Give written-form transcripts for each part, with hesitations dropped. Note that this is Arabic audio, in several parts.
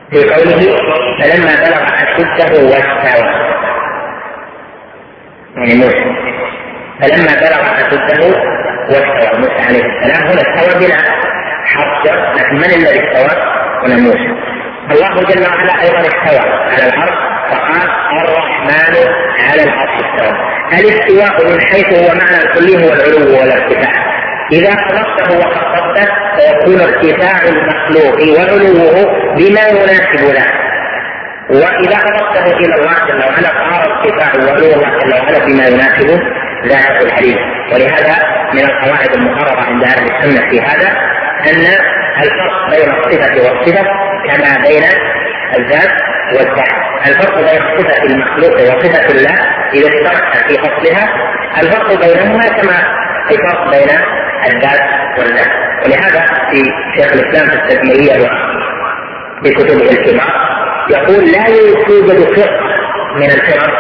في قوله فلما بلغ أشده واستوى، يعني موسى فلما بلغ أشده واستوى، موسى عليه السلام هنا استوى بلا حرف جر، لكن من الذي استوى؟ هنا موسى. الله جل وعلا أيضا استوى على العرش فقال الرحمن على العرش استوى. الاستواء من حيث هو معنى الكلي هو العلو والارتفاع، إذا خلقته وخفضته فيكون ارتفاع المخلوق وعلوه بما يناسب له، وإذا أضفته إلى الله جل وعلا صار ارتفاع وعلو الله جل وعلا بما يناسب ذاته العليم. ولهذا من القواعد المقررة عند أهل السنة في هذا أن الفرق بين الصفة والصفة كما بين الذات والذات. الفرق بين صفة المخلوق وصفة الله إذا اشتركت في أصلها، الفرق بينهما كما الفرق بين الذات والذات. ولهذا في شيخ الإسلام في التدميرية في كتبه الكبار يقول لا يوجد فرقة من الفرق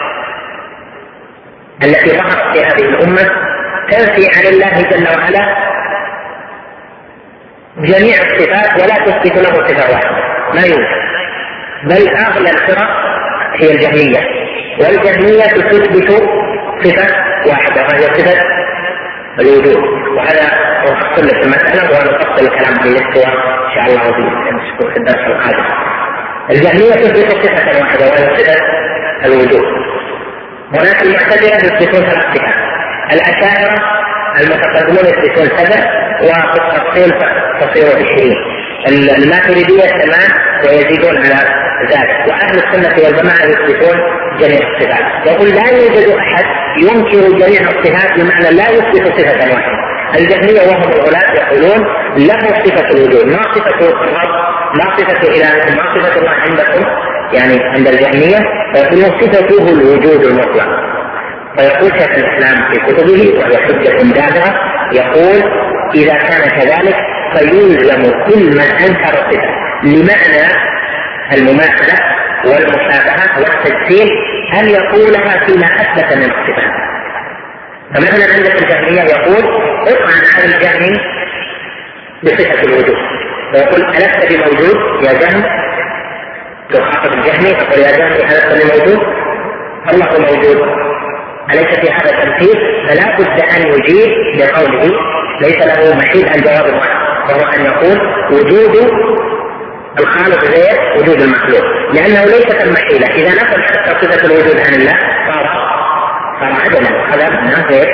التي ظهرت في هذه الأمة تنفي عن الله جل وعلا جميع الصفات ولا تثبت له صفة واحدة، ما يوجد. بل أغلى الفرق هي الجهمية، والجهمية تثبت صفة واحدة وهي صفة الوجود. وهذا نفصل في المسألة ونفصل الكلام عن الاستواء إن شاء الله في الدرس القادم. الجهمية تثبت صفة واحدة وهي صفة الوجود. هناك المعتزلة يثبتون ثلاث صفات، الأشاعرة المتقدمون يثبتون سبع وفي التفصيل تصير 20، الماتريدية 8 ويزيدون على ذلك، وأهل السنة والجماعة يثبتون جميع الصفات. يقول لا يوجد أحد ينكر جميع الصفات بمعنى لا يثبت صفة واحدة. الجهمية وهم الغلاة يقولون له صفة الوجود، ما صفة الرب، ما صفة إله، ما صفة الله عندكم يعني عند الجهمية، فيقولون صفته الوجود المطلق. فيقول شيخ الإسلام في كتبه وهي حجة دافعة يقول إذا كان كذلك فيلزم كل من أنكر الصفة لمعنى المماثلة والمشابهة والتجسيم أن يقولها فيما أثبت من الصفات. فمثلا عندك الجهمية يقول اطعن هذا الجهمي بصفة الوجود، ويقول ألست بموجود يا جهم، تخاطب الجهمي تقول يا جهمي ألست بموجود؟ الله موجود، أليس في هذا التمثيل؟ فلا بد أن يجيب بقوله ليس له محيل عن جواب واحد، وهو أن يقول وجود الخالق غير وجود المخلوق، لأنه ليست المحيلة. إذا نفى حتى صفة الوجود عن الله صار عدما، هذا غير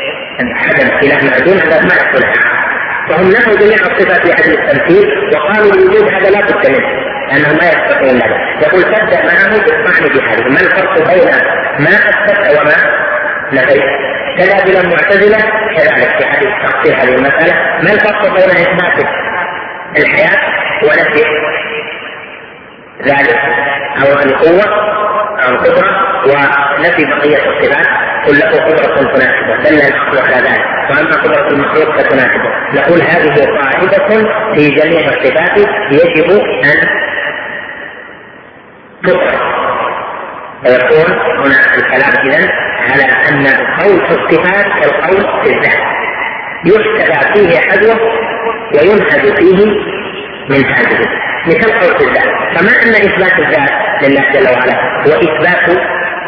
عدم إله معدوم، هذا ما يحصل. فهم نفوا جميع الصفات لأجل التمثيل وقالوا الوجود هذا لا بد منه لأنه ما يستطيعون له. يقول تبدأ معه بالطعن بهذه، ما الفرق بين ما أثبت وما نفيت؟ كذلك المعتزلة كذلك في حديث تفصيل هذه المسألة، ما الفرق بين إثبات الحياة ونفي ذلك أو القوة أو القدرة ونفي بقية الصفات؟ قل له قدرة تناسبه، دل العقل على ذلك، وأما قدرة المخلوق فتناسبه. نقول هذه قاعدة في جميع الصفات يجب أن تطرح. ويكون هنا الكلام إذن على أن القول في الصفات كالقول في الذات، يحتذى فيه حذوه وينهج فيه من هذه، مثل قول في الذات. فما أن إثبات الذات لله جل وعلا هو إثبات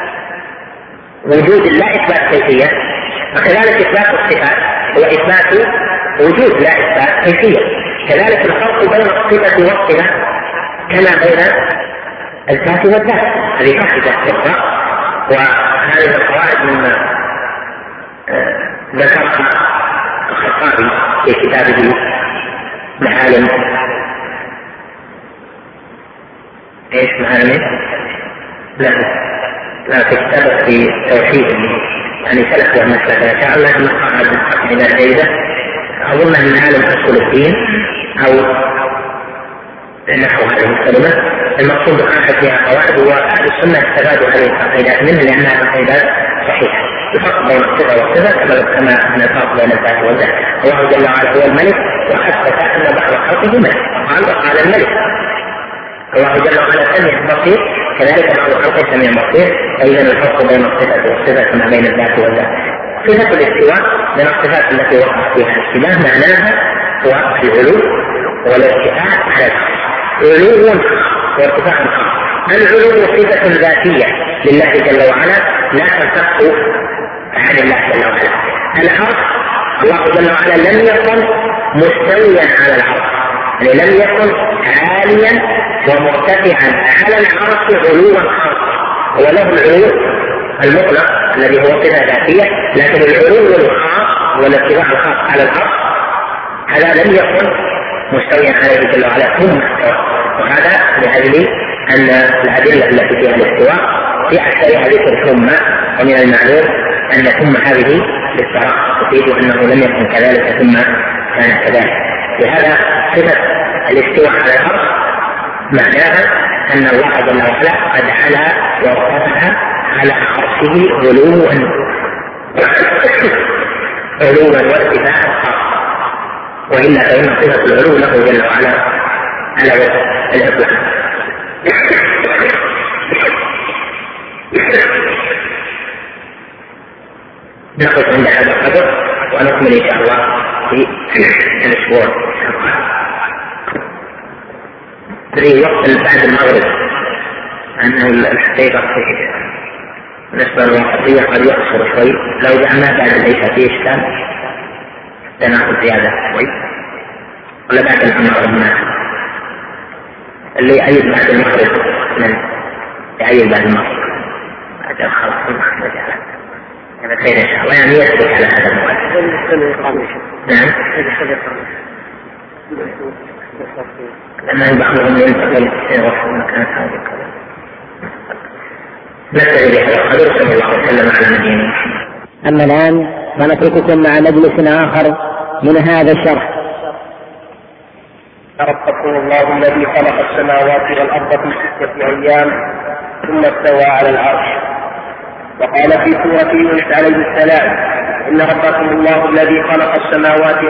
وجود لا إثبات كيفية، وكذلك إثبات الصفات هو إثبات وجود لا إثبات كيفية. كذلك الفرق بين الصفة والصفة كما بين الذات والذات، هذه قاعدة أخرى، وهذه القواعد مما ذكرها الخطابي في كتابه معالم معالم لا في كتابه في توحيد يعني ثلاث مسألة إن شاء الله نقرأ القاعدة جيدة، أظن من معالم أصول الدين أو نحو هذه الكلمة. المقصود بقاعدة فيها قواعد، وأهل السنة استفادوا هذه القاعدات منها لأنها قاعدات صحيحة. الفرق بين الصفة والصفة كما أن الفرق بين الذات والذات. الله جل وعلا هو الملك، وأثبت أن بعض خلقه ملك، وقال الملك. الله جل وعلا سميع بصير، كذلك بعض خلقه سميع بصير. فإذا الفرق بين الصفة والصفة كما بين الذات والذات. صفة الاستواء من الصفات التي وقع فيها الاشتباه، معناها هو العلو والارتفاع على العرش. علو وارتفاع خاص. العلو صفة ذاتية لله جل وعلا لا تنفك عن الله جل وعلا. العرش الله جل وعلا لم يكن مستويا على العرش، يعني لم يكن عاليا ومرتفعا على العرش علوا خاصا، وله العلو المطلق الذي هو صفة ذاتية، لكن العلو الخاص والارتفاع الخاص على العرش هذا لم يكن مستويا عليه جل وعلا ثم استوى. وهذا لأجل أن الأدلة التي فيها الاستواء في أكثرها ذكر ثم، ومن المعلوم أن ثم هذه للصراحة تفيد أنه لم يكن كذلك ثم كان كذلك. لهذا صفة الاستواء على العرش معناها أن الله جل وعلا قد علا وارتفع على عرشه علوا وارتفاعا خاصا، وإلا فإن صفة العلو له جل وعلا على وجه الإطلاق. نقف عند هذا القدر ونكمل إن شاء الله في الأسبوع في وقت بعد المغرب، أنه الحقيقة بالنسبة للوقتية قد يقصر شوي، لو جعلنا بعد العشاء فيه إشكال تناخذ زيادة شوي، ولا بعد المغرب اللي يعيد بعد المغرب من يعيد بعد المغرب بعد خلاص ما نجعل هذا خير إن شاء الله، يعني يثبت على هذا الموضوع. نعم. لأن بعضهم ينتقل يروح في مكان ثاني. نكتفي بهذا القدر، صلى الله عليه وسلم على نبينا محمد. أما الآن فنترككم مع مجلس آخر من هذا الشرح. ربكم الله الذي خلق السماوات والأرض في 6 أيام ثم استوى على العرش. وقال في سورة يونس عليه السلام: إن ربكم الله الذي خلق السماوات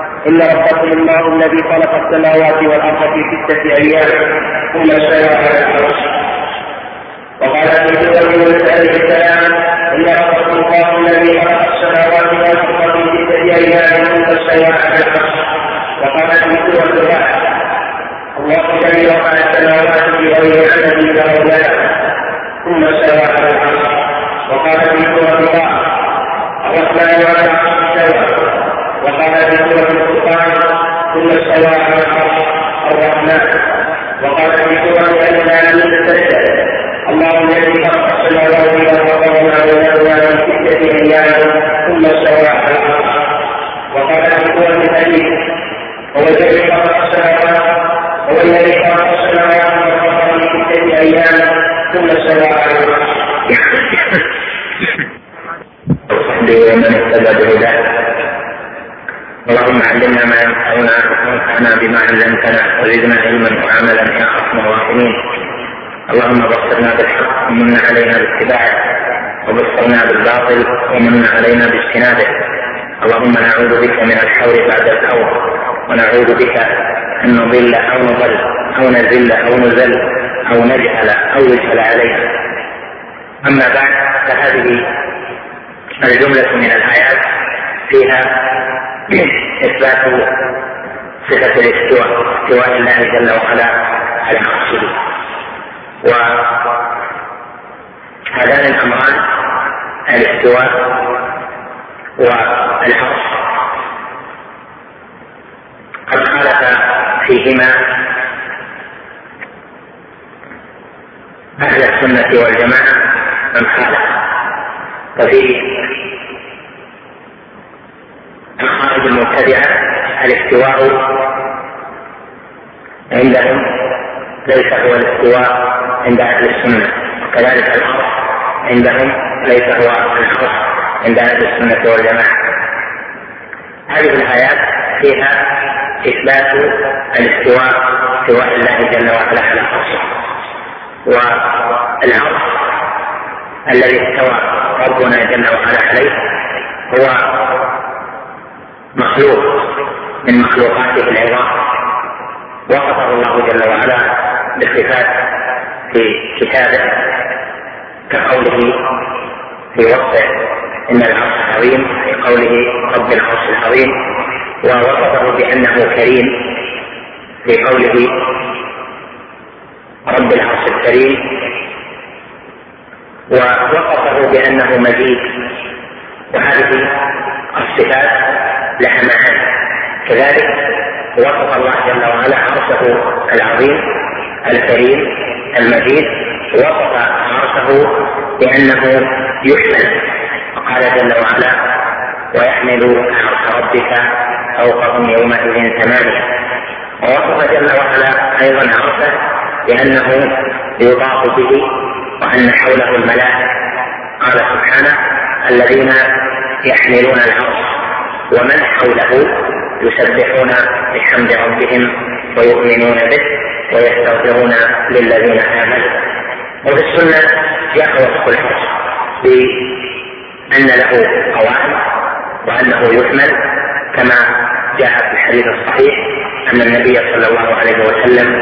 والأرض في 6 أيام ثم استوى على العرش. وقال في سورة يونس عليه السلام: إن ربكم الله الذي خلق السماوات والأرض في 6 أيام ثم استوى على العرش. وقال في سورة الرعد: الله الذي رفع السماوات بغير عمد ترونها ثم استوى على العرش. وقال في سورة الرعد: الرحمن على العرش استوى. وقال في سورة الفرقان: ثم استوى على العرش الرحمن. وقال في سورة الأنعام: سجد الله الذي خلق السماوات والأرض وما بينهما في 6 أيام ثم استوى على العرش. وقال في سورة الحديد: هو الذي خلق السماوات والأرض في 6 أيام ثم استوى على العرش. ومن اهتدى بهداه. اللهم علمنا ما ينفعنا وانفعنا بما علمتنا وزدنا علما وعملا يا ارحم الراحمين. اللهم بصرنا بالحق ومن علينا باتباعه، وبصرنا بالباطل ومن علينا باجتنابه. اللهم نعوذ بك من الحور بعد الحور، ونعوذ بك أن نضل أو نضل أو نزل أو نزل أو نجهل أو يجهل علينا. أما بعد، فهذه الجملة من الآيات فيها إثبات صفة الاستواء، استواء الله جل وعلا على عرشه. وهذان الأمران الاستواء والعرش قد خالف فيهما أهل السنة والجماعة من خالف. وفي الخارج المبتدعة الاستواء عندهم ليس هو الاستواء عند أهل السنة، وكذلك العرش عندهم ليس هو العرش عند أهل السنة والجماعة. هذه الآيات فيها إثبات الاستواء، استواء الله جل وعلا على عرشه. والعرش الذي استوى ربنا جل وعلا عليه هو مخلوق من مخلوقاته العظام، وصفه الله جل وعلا بصفات في كتابه كقوله في وصفه إن العرش عظيم، في قوله رب العرش العظيم، ووصفه بأنه كريم في قوله رب العرش الكريم، ووصفه بأنه مجيد، وهذه الصفات لها معاني. كذلك وصف الله جل وعلا عرشه العظيم الكريم المجيد، وصف عرشه بأنه يحمل، وقال جل وعلا: ويحمل عرش ربك فوقهم يومئذ ثمانية. ووصف جل وعلا أيضا عرشه بأنه يطاف به وأن حوله الملائكة، قال سبحانه: الذين يحملون العرش ومن حوله يسبحون بحمد ربهم ويؤمنون به ويستغفرون للذين آمنوا. وفي السنة جاء وصف العرش بأن له قوائم وأنه يحمل، كما جاء في الحديث الصحيح أن النبي صلى الله عليه وسلم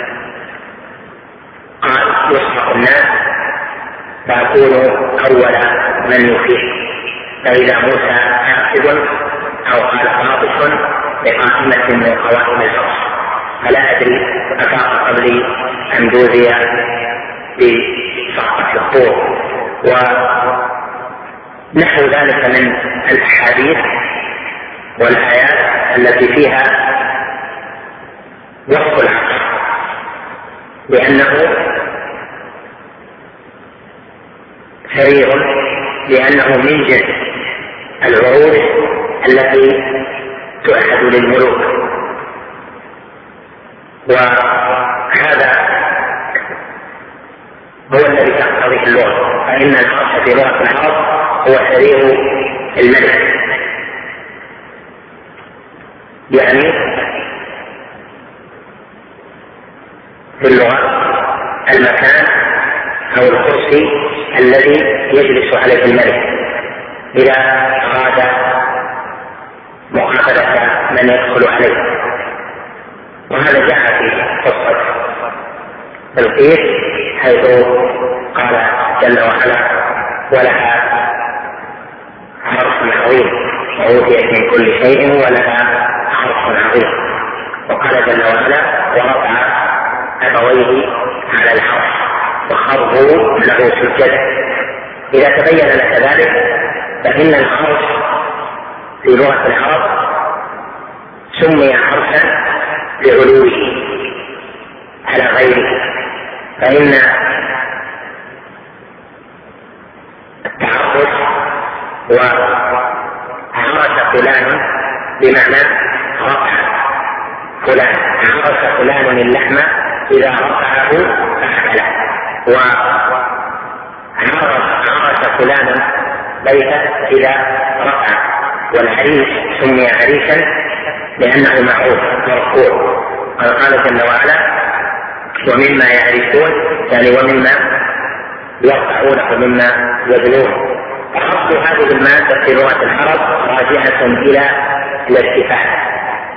قال: يصحح الناس فأكون أول من يفيح، فإذا موسى آخذ أو قال قاطش بقائمة من قوائم العرش، فلا أدري أفاق قبلي أم جوزي بصحبة الطور. ونحو ذلك من الأحاديث والآيات التي فيها وصف العرش بأنه سرير، لأنه من جنس العروش التي تؤخذ للملوك. وهذا هو الذي تقتضيه اللغة، فإن العرش في لغة العرب هو سرير الملك، يعني في اللغة المكان أو الكرسي الذي يجلس عليه الملك إذا أراد مقابلة من يدخل عليه. وهذا جاء في قصة بلقيس حيث قال جل وعلا: ولها عرش عظيم وأوتيت من كل شيء ولها عرش عظيم. وقال جل وعلا: ورفع أبويه على العرش وخروا له سجدا. إذا تبين لك ذلك فإن العرش في لغة العرب سمي عرشا لعلوه على غيره، فإن التعرش وعرش فلان بمعنى رفع فلان، عرش فلان اللحم إذا رفعه فأكله، وعرش فلان بيتا إذا رفع. والعريش سمي عريشا لأنه معروف مرفوع، قال جل وعلا: ومما يعرفون، يعني ومما يرفعونه مما يبنون. أصل هذه المادة في لغة العرب راجعة إلى الارتفاع،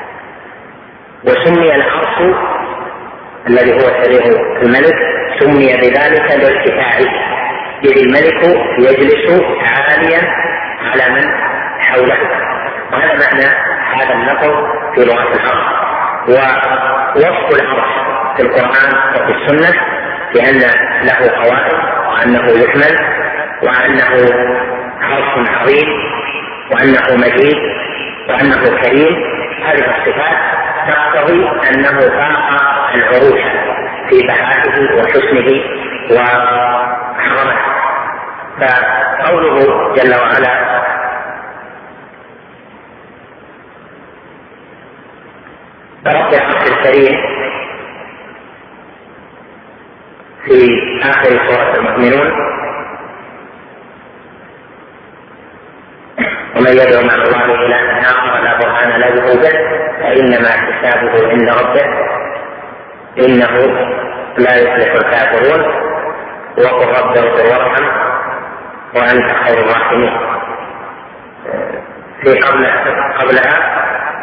وسمي العرش الذي هو سرير الملك سمي بذلك لارتفاعه، إذ الملك يجلس عاليا على من حوله. وهذا معنى هذا اللفظ في لغة العرب. ووصف العرش في القرآن وفي السنة بأن له قوائم وأنه يحمل وأنه عرش عظيم وأنه مجيد وأنه كريم، هذه الصفات تقتضي أنه فاق العروش في بهائه وحسنه وعظمته. فقوله جل وعلا: رب العرش الكريم في آخر سورة المؤمنون: ومن يدعو مع الله إلها آخر لا برهان له به فإنما حسابه عند ربه إنه لا يفلح الكافرون وقل رب اغفر وارحم وأنت خير الراحمين. في قبلها: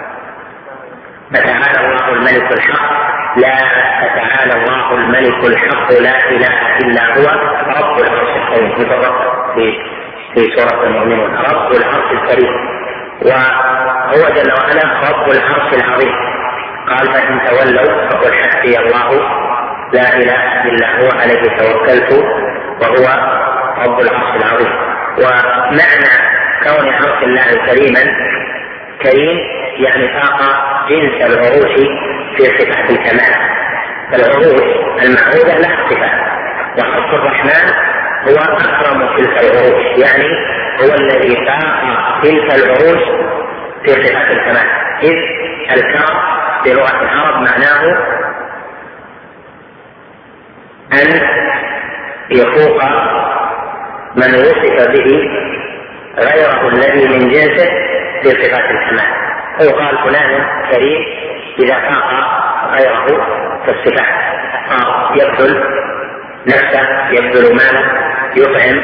فتعالى الله الملك الحق، لا فتعالى الله الملك الحق لا إله إلا هو رب العرش الكريم. في سورة المؤمنون: رب العرش الكريم، وهو جل وعلا رب العرش العظيم. قال: فإن تولوا فقل حسبي الله لا اله الا هو عليه توكلت وهو رب العرش العظيم. ومعنى كون عرش الله كريم يعني فاق جنس العروش في صفات الكمال، فالعروش المعهودة لها صفات، وعرش الرحمن هو أكرم تلك العروش، يعني هو الذي فاق تلك العروش في صفات الكمال. إذ الكرم في لغة العرب معناه أن يفوق من وصف به غيره الذي من جنسه في صفات الكمال. فيقال فلان كريم إذا فاق غيره في الصفات، يبذل نفسه، يبذل ماله، يطعم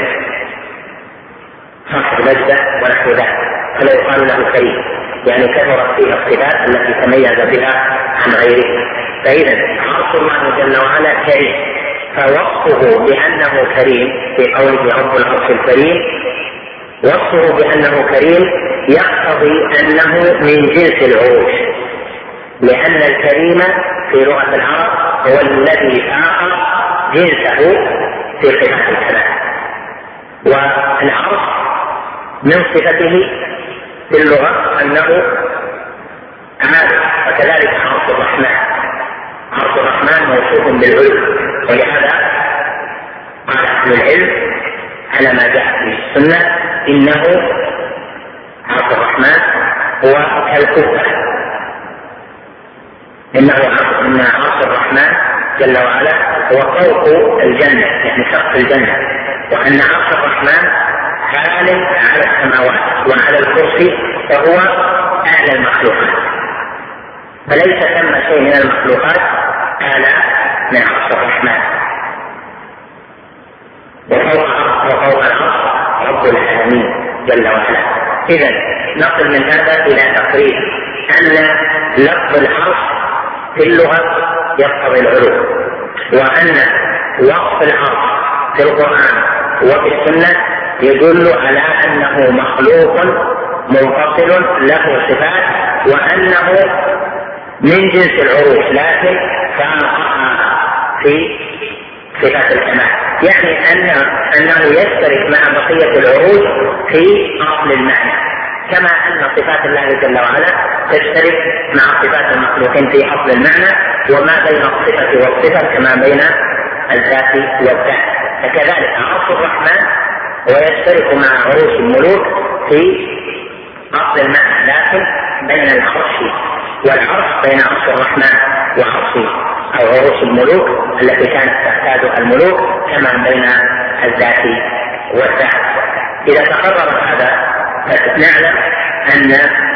صاحب نجده ونحو ذلك، فلا يقال له كريم، يعني كثرت فيه الصفات التي تميز بها عن غيره. فإذا عرش الله جل وعلا كريم، فوصفه بأنه كريم في قوله رب العرش الكريم، وصفه بأنه كريم يقتضي أنه من جنس العروش، لأن الكريم في لغة العرب هو الذي فاق جنسه في صفات الكمال. والعرش من صفته في اللغة أنه عالي، وكذلك عرش الرحمن. عرش الرحمن موصوف بالعلو، ولهذا قال أهل العلم على ما جاء في السنة إنه عرش الرحمن هو كالكفة، إن عرش الرحمن جل وعلا هو فوق الجنة، يعني سقف الجنة، وأن عرش الرحمن عال على السماوات وعلى الكرسي فهو أعلى المخلوقات، فليس ثم شيء من المخلوقات أعلى من عرش الرحمن. وفوق العرش رب العالمين جل وعلا. إذن نصل من هذا إلى تقرير أن لفظ العرش في اللغة يقتضي العلو، وأن وصف العرش في القرآن وفي السنة يدل على أنه مخلوق منفصل له صفات، وأنه من جنس العروش لكن فاقها في صفات الكمال، يعني أنه يشترك مع بقية العروش في أصل المعنى، كما أن صفات الله جل وعلا تشترك مع صفات المخلوقين في أصل المعنى، وما بين الصفة والصفة كما بين الذات والذات. فكذلك عرش الرحمن ويشترك مع عروش الملوك في أصل المعنى، لكن بين العرش والعرش بين عرش الرحمن وعرش أو عروش الملوك التي كانت تحتاج الملوك كما بين الذات والذات. إذا تقرر هذا فنعلم أن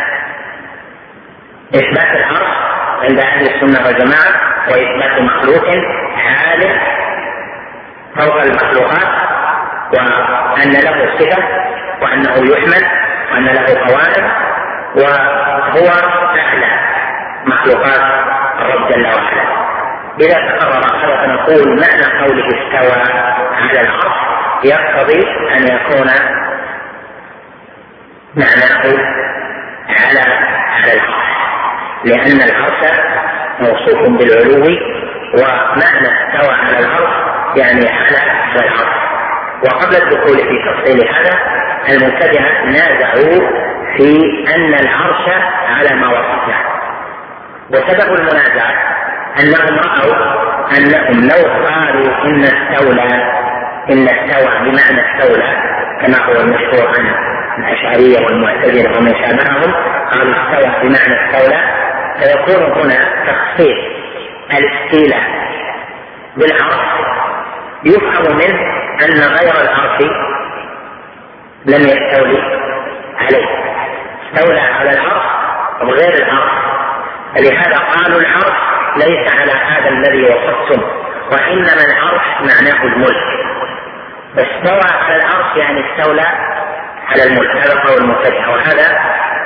إثبات العرش عند أهل السنة والجماعة وإثبات مخلوق عالٍ فوق المخلوقات، وأن له صفة، وأنه يحمد، وأن له قوائم، وهو أعلى مخلوقات الرب جل وعلا. إذا تقرر هذا فنقول معنى قوله استوى على العرش يقتضي أن يكون معناه على العرش، لأن العرش موصوف بالعلو، ومعنى استوى على العرش يعني على العرش. وقبل الدخول في تفصيل هذا المبتدئة نازعوا في أن العرش على ما وصفنا، وسبب المنازعة أنهم رأوا أنهم لو قالوا إن استوى بمعنى استولى كما هو المشهور عن الأشعرية والمعتزلة ومن شابههم، قالوا استوى بمعنى استولى، فيكون هنا تخصيص الاستيلاء بالعرش يفهم منه أن غير العرش لم يستولي عليه، استولى على العرش وغير العرش، فلهذا قالوا العرش ليس على هذا الذي وصفتم، وإنما العرش معناه الملك، فاستوى على العرش يعني استولى على الملك. هذا قول المبتدئة، وهذا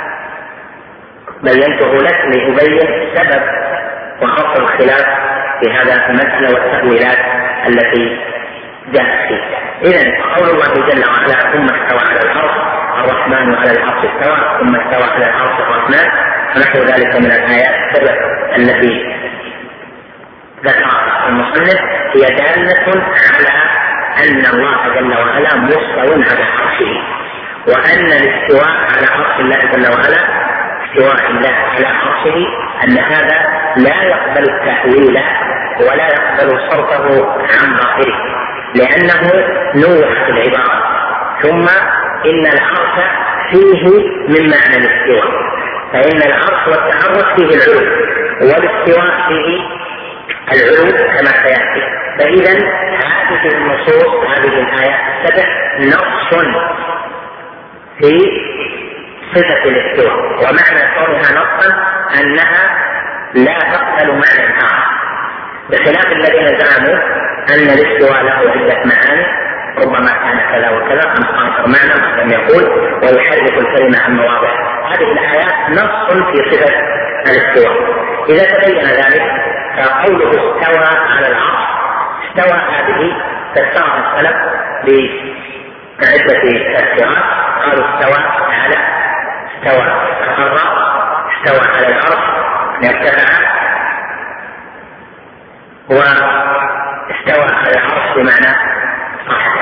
بينته لك لأبين سبب وخط الخلاف في هذا المسألة والتأويلات التي جاءت فيه. إذن قول الله جل وعلا ثم استوى على العرش الرحمن على العرش استوى، ثم استوى على العرش الرحمن، ونحو ذلك من الآيات السبع التي ذكرها المصنف هي دالة على أن الله جل وعلا مستو على عرشه، وأن الاستواء على عرش الله جل وعلا استواء الله على عرشه أن هذا لا يقبل التأويل ولا يقبل صرفه عن ظاهره، لأنه نوع في العبارة. ثم إن العرش فيه من معنى الاستواء، فإن العرش والتحرك فيه العلو والاستواء فيه العلو كما سيأتي. فإذا هذه النصوص هذه الآيات السبع نص في صفة الاستواء، ومعنى كونها نصا أنها لا تقبل معنى آخر، بخلاف الذين زعموا أن الاستواء له عدة معاني، ربما كان كذا وكذا 15 معنى لم يقول ويحرك الكلمة عن مواضعها. هذه الآيات نص في صفة الاستواء. إذا تبين ذلك فقوله استوى على العرش، استوى هذه فسرها السلف بعدة تفسيرات، قالوا استوى على، استوى استقر، استوى على العرش ارتفع، واستوى على العرش بمعنى صعد،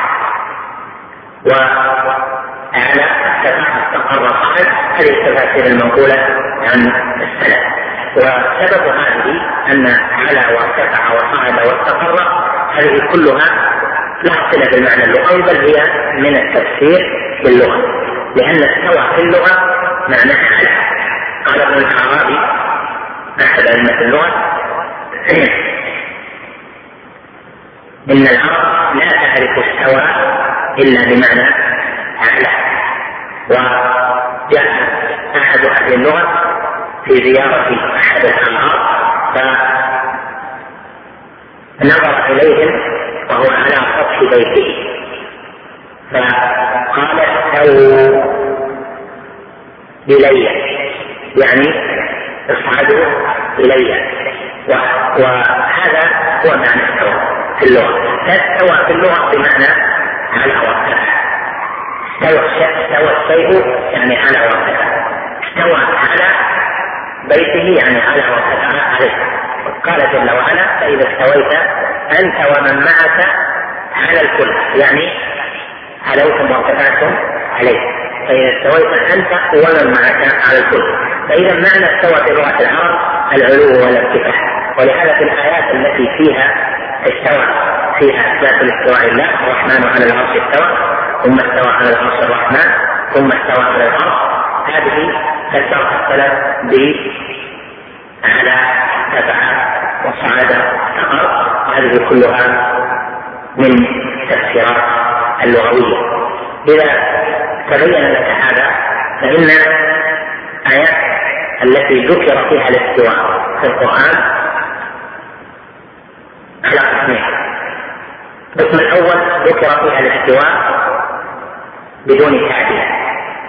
وأعلى ارتفع استقر صعد. هذه التفاسير المنقولة عن السلف. وسبب هذه أن على وارتفع وصعد واستقر هذه كلها لا صلة بالمعنى اللغوي، بل هي من التفسير باللغة، لأن استوى في اللغة معناها على. قال ابن الأعرابي أحد أئمة اللغة إن العرب لا تعرف استوى إلا بمعنى على. وجاء أحد أهل اللغة في زيارة أحد الأنهار فنظر إليهم وهو على سطح بيته فقال استووا إلي، يعني اصعدوا إلي. وهذا هو معنى استوى في اللغة. استوى في اللغة بمعنى على وارتفع. استوى الشيء يعني على وارتفع، استوى على بيته يعني على وارتفع عليه. قال جل وعلا فإذا استويت أنت ومن معك على الكل، يعني علوتم وارتفعتم عليه. فإذا استويت أنت ومن معك على الكل. فإذا معنى استوى في لغة العرب العلو والارتفاع. ولهذا في الآيات التي فيها استوى فيها إثبات الاستواء لله، الرحمن على العرش استوى، ثم استوى على العرش الرحمن، ثم استوى على العرش. هذه فسرها السلف على ارتفع وصعد استقر. هذه كلها من التفسيرات اللغوية. إذا تبين لك هذا فإن آيات التي ذكر فيها الاستواء في القرآن على قسمين. القسم الأول ذكر فيها الاستواء بدون تعديل،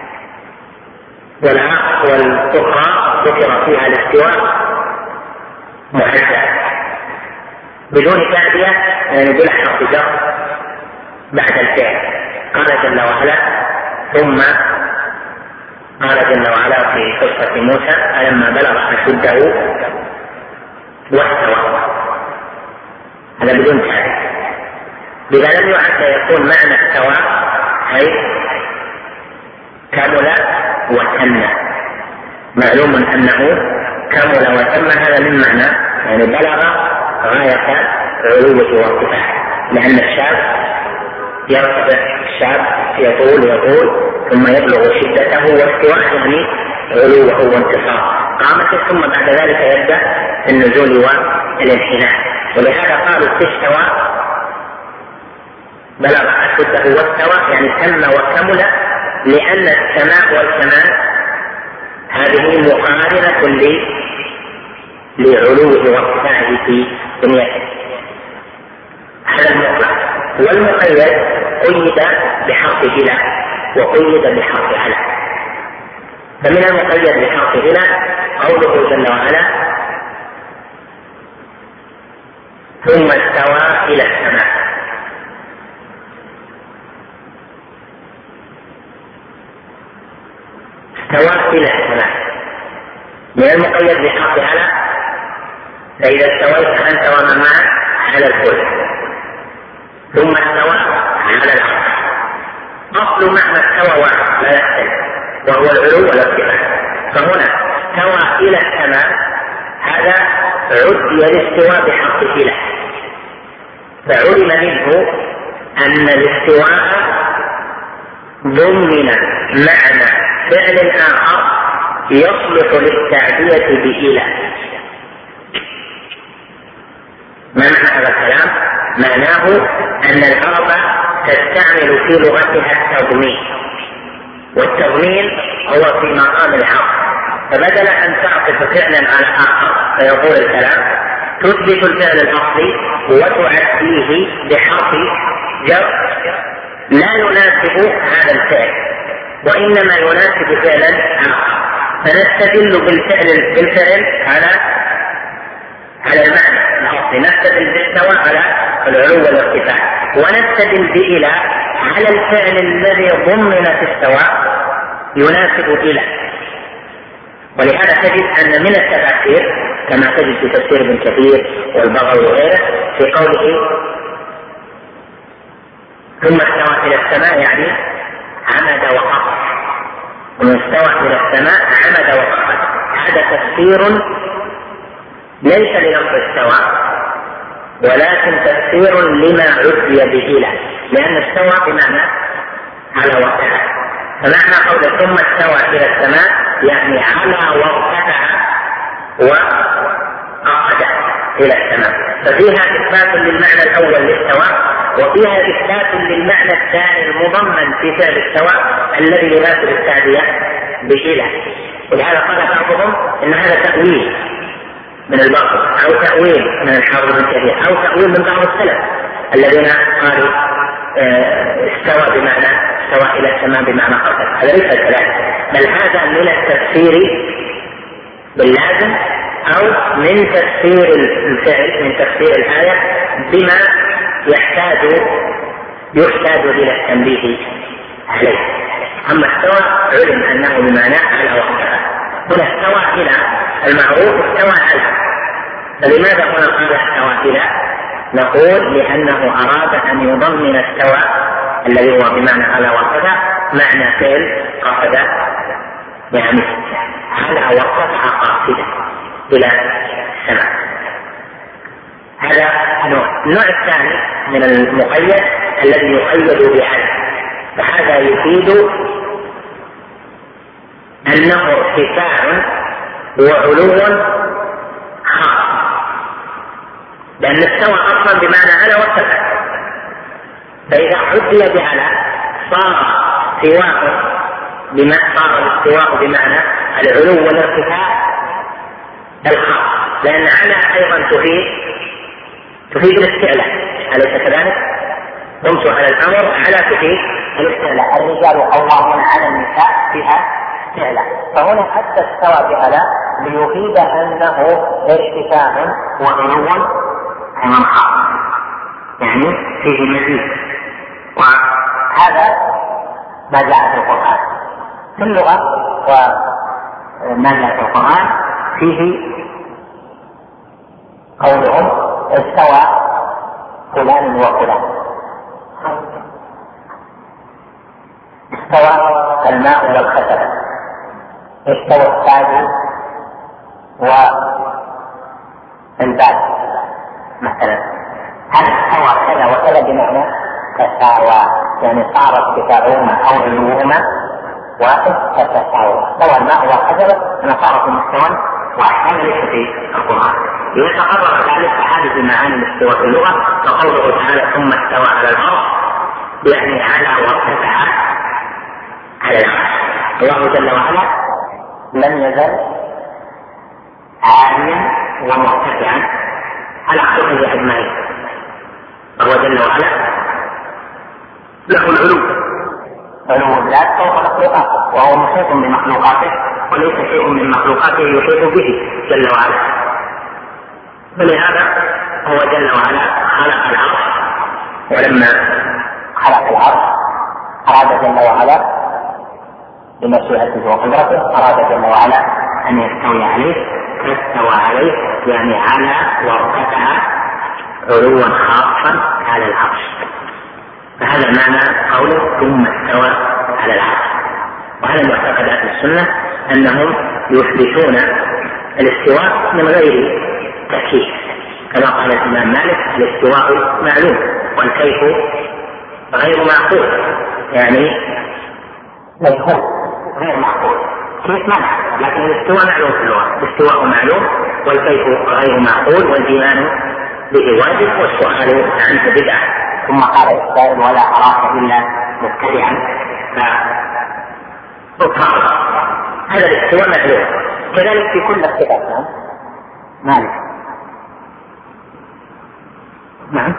والأخرى ذكر فيها الاستواء محدد بدون تعدية، يعني بلا حرف جر بعد الفعل. قال جل وعلا ثم قال جل وعلا في قصة موسى فلما بلغ أشده واستوى، هذا بدون تعدية. لذا لم يعد يكون معنى استوى أي كمل وتم. معلوم أنه كمل وتم هذا من معنى يعني بلغ غاية علوه وارتفاعه، لأن الشاب يرتفع، الشاب يطول ثم يبلغ شدته واستواء يعني علوه وانتصاره قامته، ثم بعد ذلك يبدأ النزول والانحناء. ولهذا قالوا استوى بلغ أشده واستوى يعني تم وكمل، لأن السماء والكمال هذه مقارنة لعلوه وارتفاعه في دنيته. هذا المطلق. والمقيد قيد بحرف إلى وقيد بحرف على. فمن المقيد بحرف إلى قوله جل وعلا ثم استوى إلى السماء. استوى إلى السماء. من المقيد بحرف على فإذا استويت أنت ومن معك على الكرسي ثم استوى على العرش. أصل معنى استوى واحد لا يختلف وهو العلو والارتفاع. فهنا استوى إلى السماء هذا عدي الاستواء بحق إله، فعلم منه أن الاستواء ضمن معنى فعل آخر يصلح للتعبية بإله. ما معنى هذا الكلام؟ معناه أن العرب تستعمل في لغتها التضمين، والتضمين هو في مقام العرض، فبدل أن تعطف فعلا على آخر فيقول الكلام تثبت الفعل الأصلي وتعديه بحرف جر لا يناسب هذا الفعل وإنما يناسب فعلا آخر، فنستدل بالفعل على المعنى الأصلي، نستدل بالاستواء على العلو والارتفاع، ونستدل بإله على الفعل الذي ضمن في استواء يناسب إله. ولهذا تجد أن من التفاسير كما تجد في تفسير ابن كثير والبغوي وغيره في قوله ثم استوى إلى السماء يعني عمد وقصد، ومن استوى إلى السماء عمد وقصد، هذا تفسير ليس للفظ استوى ولكن تفسير لما عدي بإله، لأن استوى بمعنى على وارتفع، فمعنى قول ثم استوى إلى السماء يعني على وارتفع وقصد إلى السماء، ففيها إثبات للمعنى الأول للسواء وفيها إثبات للمعنى الثاني المضمن في فعل السواء الذي يناسب التعبية بإله. ولهذا قال بعضهم إن هذا تأويل من الباطل أو تأويل من الحافظ ابن كثير أو تأويل من بعض السلف الذين قالوا استوى بمعنى استوى إلى السماء بمعنى قصد، هذا ليس كذلك، بل هذا من التفسير باللازم أو من تفسير الفعل من تفسير الآية بما يحتاج إلى التنبيه عليه. أما استوى علم أنه بمعنى على وقتها، هنا استوى إلى المعروف استوى على، فلماذا هنا قال استوى إلى؟ نقول لأنه أراد أن يضمن استوى الذي هو بمعنى على وقتها معنى فعل قصد، يعني على وقتها قاصدة إلى السماء. هذا النوع الثاني من المقيد الذي يقيد بعلم، فهذا يفيد أنه ارتفاع وعلو خاص، لأن استوى أصلا بمعنى على وارتفع، فإذا عدي بعلى صار الاستواء بمعنى العلو والارتفاع الخاص، لأن على أيضا تفيد الاستعلاء، أليس كذلك؟ قمت على الأمر على تفيد الاستعلاء، الرجال قوامون على النساء فيها استعلاء، فهنا حتى استوى بعلى ليفيد أنه ارتفاع وعلو خاص، يعني فيه مزيد. وهذا ما جاء في القرآن في اللغة، وما جاء في القرآن فيه قولهم استوى فلان وفلان، استوى الماء والخشب، استوى التاج والباب مثلا، هل استوى كذا وكذا بمعنى تساوى، يعني صار ارتفاعهما او علوهما واحد فتساوى، استوى الماء والحجر انا صار في مستوى واحد، هذا ليس في القرآن. يتقرر ذلك احاديث معاني الاستواء في اللغه، فقوله تعالى ثم استوى على العرش يعني على وارتفع على العرش. الله جل وعلا لم يزل عاليا ومرتفعا على خلقه اجمعين، فهو جل وعلا له علو الذات فوق مخلوقاته، وهو محيط بمخلوقاته وليس شيء من مخلوقاته يحيط به جل وعلا، فلهذا هو جل وعلا خلق العرش، ولما خلق العرش أراد جل وعلا بمشيئته وقدرته أراد جل وعلا أن يستوي عليه، فاستوى عليه يعني على وارتفع علوا خاصا على العرش. فهذا معنى قوله ثم استوى على العرش. وهذا معتقد أهل السنة أنهم يثبتون الاستواء من غير تكييف، كما قال الإمام مالك الاستواء معلوم والكيف غير معقول، يعني غير معقول، كيف ما نعلم، لكن الاستواء معلوم في اللغة، الاستواء معلوم والكيف غير معقول، والإيمان به واجب والسؤال عنه بدعة. ثم قال السائل ولا أراك إلا مبتدعا فاطهر. هذا الاستواء معلوم، كذلك في كل الصفات. مالك نعم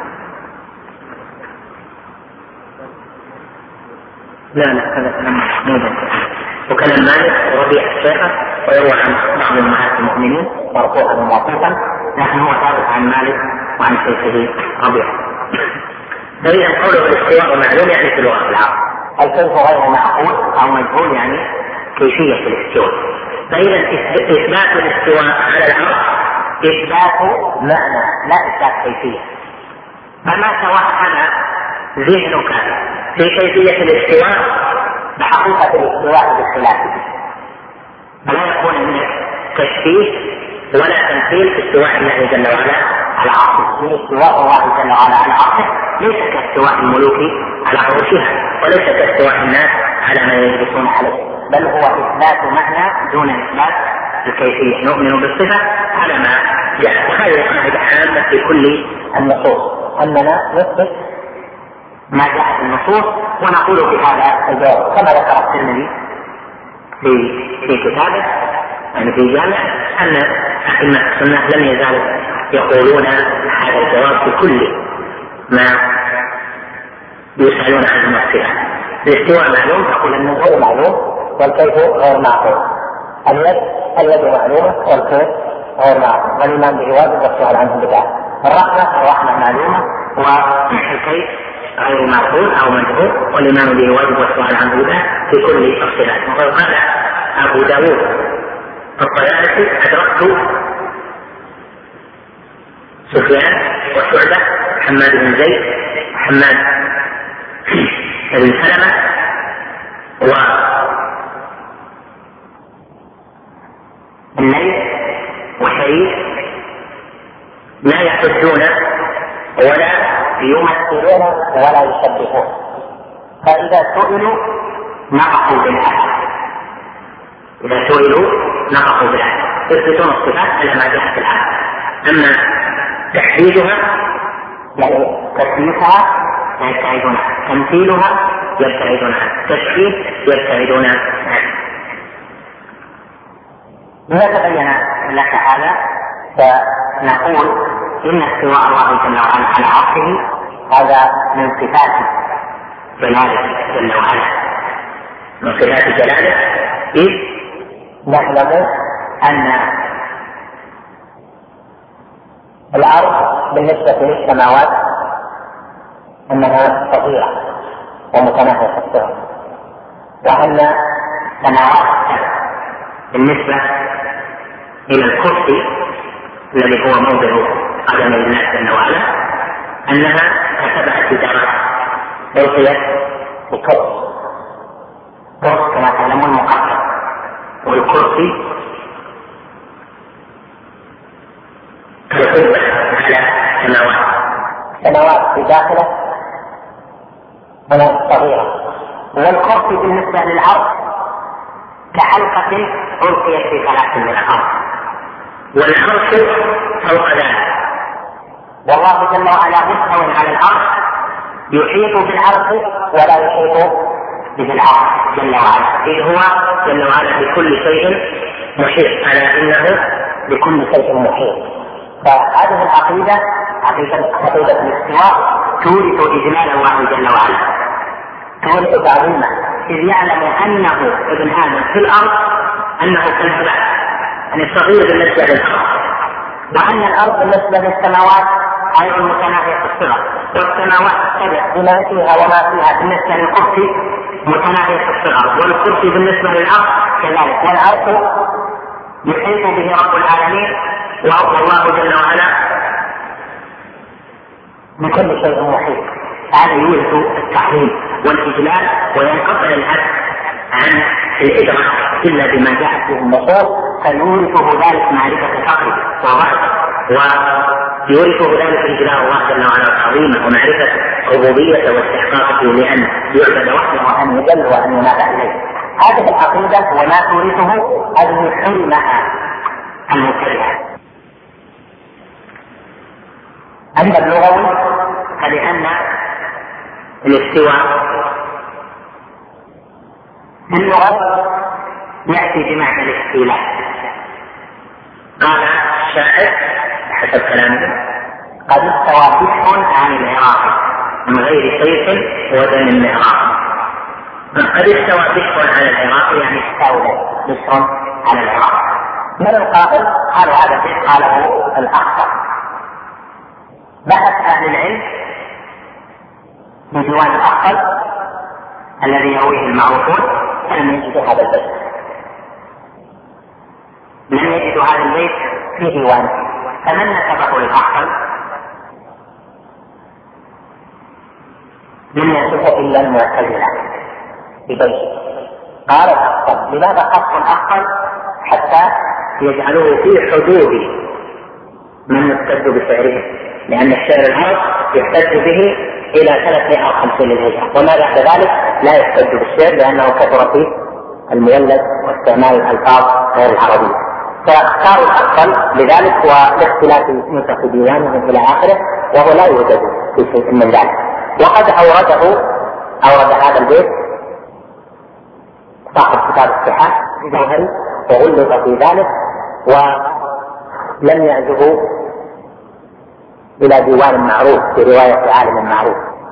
لا هذا كلام محمود، وكلام مالك وربيع الشيخة ويروى عن بعض أمهات المؤمنين مرفوعا وموقوفا، لكن هو ثابت عن مالك وعن شيخه ربيع. فإذا قوله الاستواء معلوم يعني في لغة العرب، الكيف غير معقول أو مجهول يعني كيفية الاستواء. فإذا إثبات الاستواء على العرش إثبات معنى لا إثبات كيفية. فما توهم ذهنك في كيفية الاستواء بحقيقة الاستواء بالخلاف، فلا يكون من تشبيه ولا تمثيل في استواء الله جل وعلا على عرشه. استواء الله جل وعلا على عرشه ليس كاستواء الملوك على عروشها، وليس كاستواء الناس على ما يجلسون عليه، بل هو إثبات معنى دون إثبات الكيفية. نؤمن بالصفة على ما جاء، وهذه قاعدة عامة في كل النصوص، أننا نثبت ما جاء في النصوص ونقول بهذا الجواب، كما ذكر الترمذي في كتابه يعني في جامع أن أئمة السنة لم يزالوا يقولون هذا الجواب في كل ما يسألون عنه الصفة. الاستواء معلوم، تقول النزول معلوم والكيف غير معقول، اليد معلومة والكيف غير معقول، والإيمان به واجب والسؤال عنه بدعة. الرحمة معلومة والكيف غير معقول أو مجهول، والإيمان به واجب والسؤال عنه بدعة في كل الصفات. وقد قال أبو داود الطيالسي أدركت سفيان وشعبة حماد بن زيد وحماد بن سلمة والليث وشريك لا يحجون ولا يمثلون ولا يشبهون، فإذا سئلوا نقصوا بالعدل، إذا سئلوا نقصوا بالعدل، يثبتون الصفات على ما جاء في العدل. أما تحديدها يعني تكييفها يبتعدون عنه، تمثيلها يبتعدون عنه، تشبيه يبتعدون عنه. إذا تبين لك هذا فنقول إن استواء الله جل وعلا على عرشه هذا من صفات جلاله جل وعلا، من صفات جلاله، إذ نعلم أن الأرض بالنسبة للسماوات أنها صغيرة ومتناهية الصغر، وأن سماوات بالنسبة إلى الكرسي الذي هو موضع قدم الله جل وعلا أنها كسبعة درجات ألقيت بكرسي، كرسي كما تعلمون مقدر، والكرسي كالقبة على سماوات في داخله صغيرة، والكرسي بالنسبة للعرش كحلقة ألقيت في ثلاث من الأرض، والعرش فوق ذلك، والله جل وعلا مستوى على العرش يحيط بالعرش ولا يحيط به العرش جل وعلا، إذ هو جل وعلا بكل شيء محيط، على إنه بكل شيء محيط. فهذه العقيدة عقيدة الاستواء تورث إجلال الله جل وعلا، تورث تعظيمه، إذ يعلم أنه ابن آدم في الأرض أنه كالهباء، يعني صغير بالنسبة للأرض، وأن الأرض بالنسبة للسماوات أيضا متناهية الصغر، والسماوات السبع بما فيها وما فيها بالنسبة للكرسي متناهية الصغر، والكرسي بالنسبة للأرض كذلك، والعرش يحيط به رب العالمين، والله جل وعلا بكل شيء محيط، هذا يورث التعظيم والإجلال وينقطع العبد عن الإدراك إلا بما جاءت به النصوص، فيورثه ذلك معرفة فقره وضعفه، ويورثه ذلك إجلال الله جل وعلا وتعظيمه ومعرفة ربوبيته واستحقاقه لأن يعبد وحده وأن يجل وأن ينادى إليه. هذه العقيدة وما تورثه هذه حلمها المبتدعة. أما اللغوي فلأن الاستواء في اللغة يأتي بمعنى الاستيلاء. قال الشاعر حسب كلامه: قد استوى بشر عن العراق من غير سيف ودم المعراق. قد استوى بشر على العراق يعني استولى بشر على العراق. من القائل؟ قالوا هذا شيء قاله الأخطر. بحث أهل العلم في ديوان الأخطر الذي يرويه المعروفون فلم يجدوا هذا البيت، لم يجدوا هذا البيت في ديوانه، فمن نسبه للأخطر لم يصفه إلا المعتزلة في بيته. قال الأخطر: لماذا خص الأخطر حتى يجعلوه في حدود من يحتج بشعره؟ لأن الشعر العرب يحتج به إلى 350 للهجرة، وما بعد ذلك لا يحتج بالشعر لأنه كثر فيه المولد واستعمال الألفاظ غير العربية، فاختاروا الأفضل لذلك ولاختلاف نسخ ديوانهم إلى آخره، وهو لا يوجد في شيء من ذلك. وقد أورد هذا البيت صاحب كتاب الصحاح الجوهري وغلط في ذلك ولم يعزه إلى ديوان معروف في رواية عالم معروف،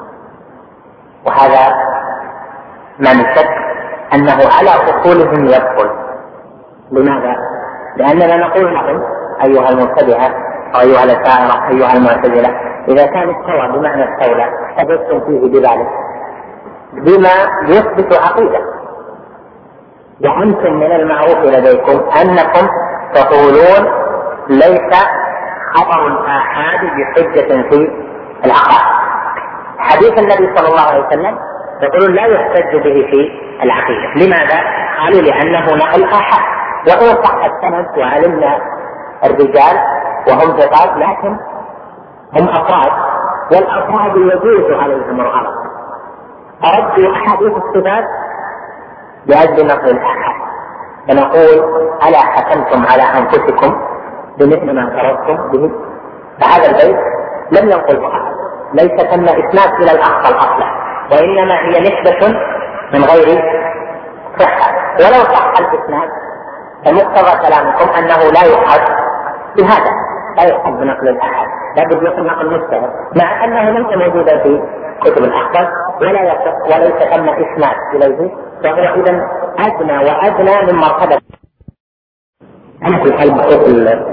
وهذا ما من شك أنه على أصولهم يدخل. لماذا؟ لأننا نقول لهم أيها المبتدعة أو أيها الأشاعرة أيها المعتزلة: إذا كان استوى بمعنى استولى حدثتم فيه بذلك بما يثبت عقيدة، وأنتم من المعروف لديكم أنكم تقولون ليس خبر الآحاد بحجة في العقائد. حديث النبي صلى الله عليه وسلم يقولون لا يحتج به في العقيدة. لماذا؟ قالوا لأنه نقل آحاد، وهو صح السند وعلمنا الرجال وهم ثقات، لكن هم أفراد، والأفراد يجوز عليهم الغلط. أردوا أحاديث الصفات لأجل نقل الآحاد، فنقول: ألا حكمتم على أنفسكم بمثل ما اعترضتم به؟ فهذا البيت لم ينقله أحد، ليس ثم إسناد إلى الأخطل أصلا، وإنما هي نسبة من غير صحة. ولو صح الإسناد فمقتضى كلامكم أنه لا يؤخذ بهذا، لا يؤخذ بنقل الأحد، لابد يكون نقل مستوى، مع أنه ليس موجودا في كتب الأخطل وليس ثم إسناد إليه، فهو إذن أدنى وأدنى من مرتبة. أنا في الحال بشوف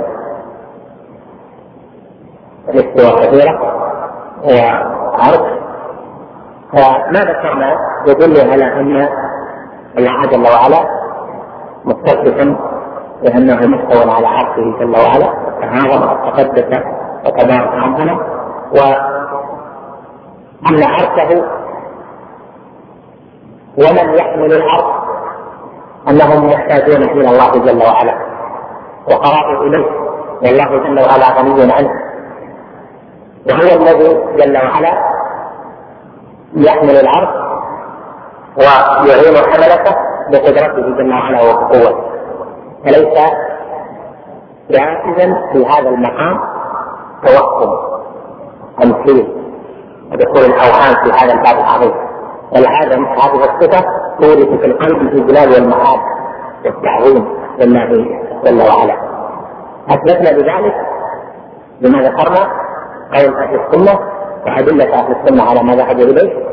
الاستواء كثيرة وعرض، فما ذكرنا يدل على أن الله جل وعلا متصف بأنه مستوى على عرشه جل وعلا، تعاظم وتقدس وتبارك عنه، وأن عرشه ومن يحمل العرش أنهم محتاجون إلى الله جل وعلا وقرابوا إليه، والله جل وعلا غني عنه، وهو الذي جل وعلا يحمل العرش ويعين حملته بقدرته جل وعلا وبقوته، فليس جائزا في هذا المقام توهم تمثيل ودخول الأوهام في هذا الباب العظيم. ولهذا هذه الصفة تورث في القلب الإجلال والمحاب والتعظيم لله جل وعلا. أثبتنا بذلك بما ذكرنا قول أهل السنة وأدلة أهل السنة على ما ذهب إليه،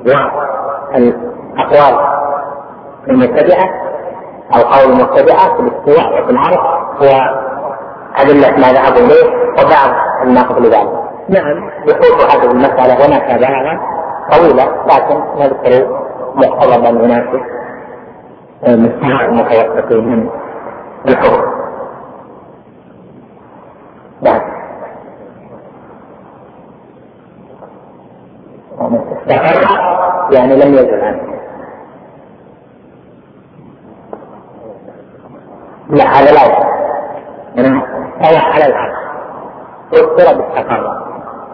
والأقوال المتبعة أو قول المتبعة في الاستواء وفي العرش وأدلة ما ذهب إليه وبعض الناقض لذلك. نعم يخوض هذه المسألة وما تابعها طويلة، لكن نذكر مقتضبا يناسب مستوى المتوسطين من الحكم. يعني استقر يعني لم يزل عنه. لا هذا لا يعني استوى على الأرض واضطرب استقر.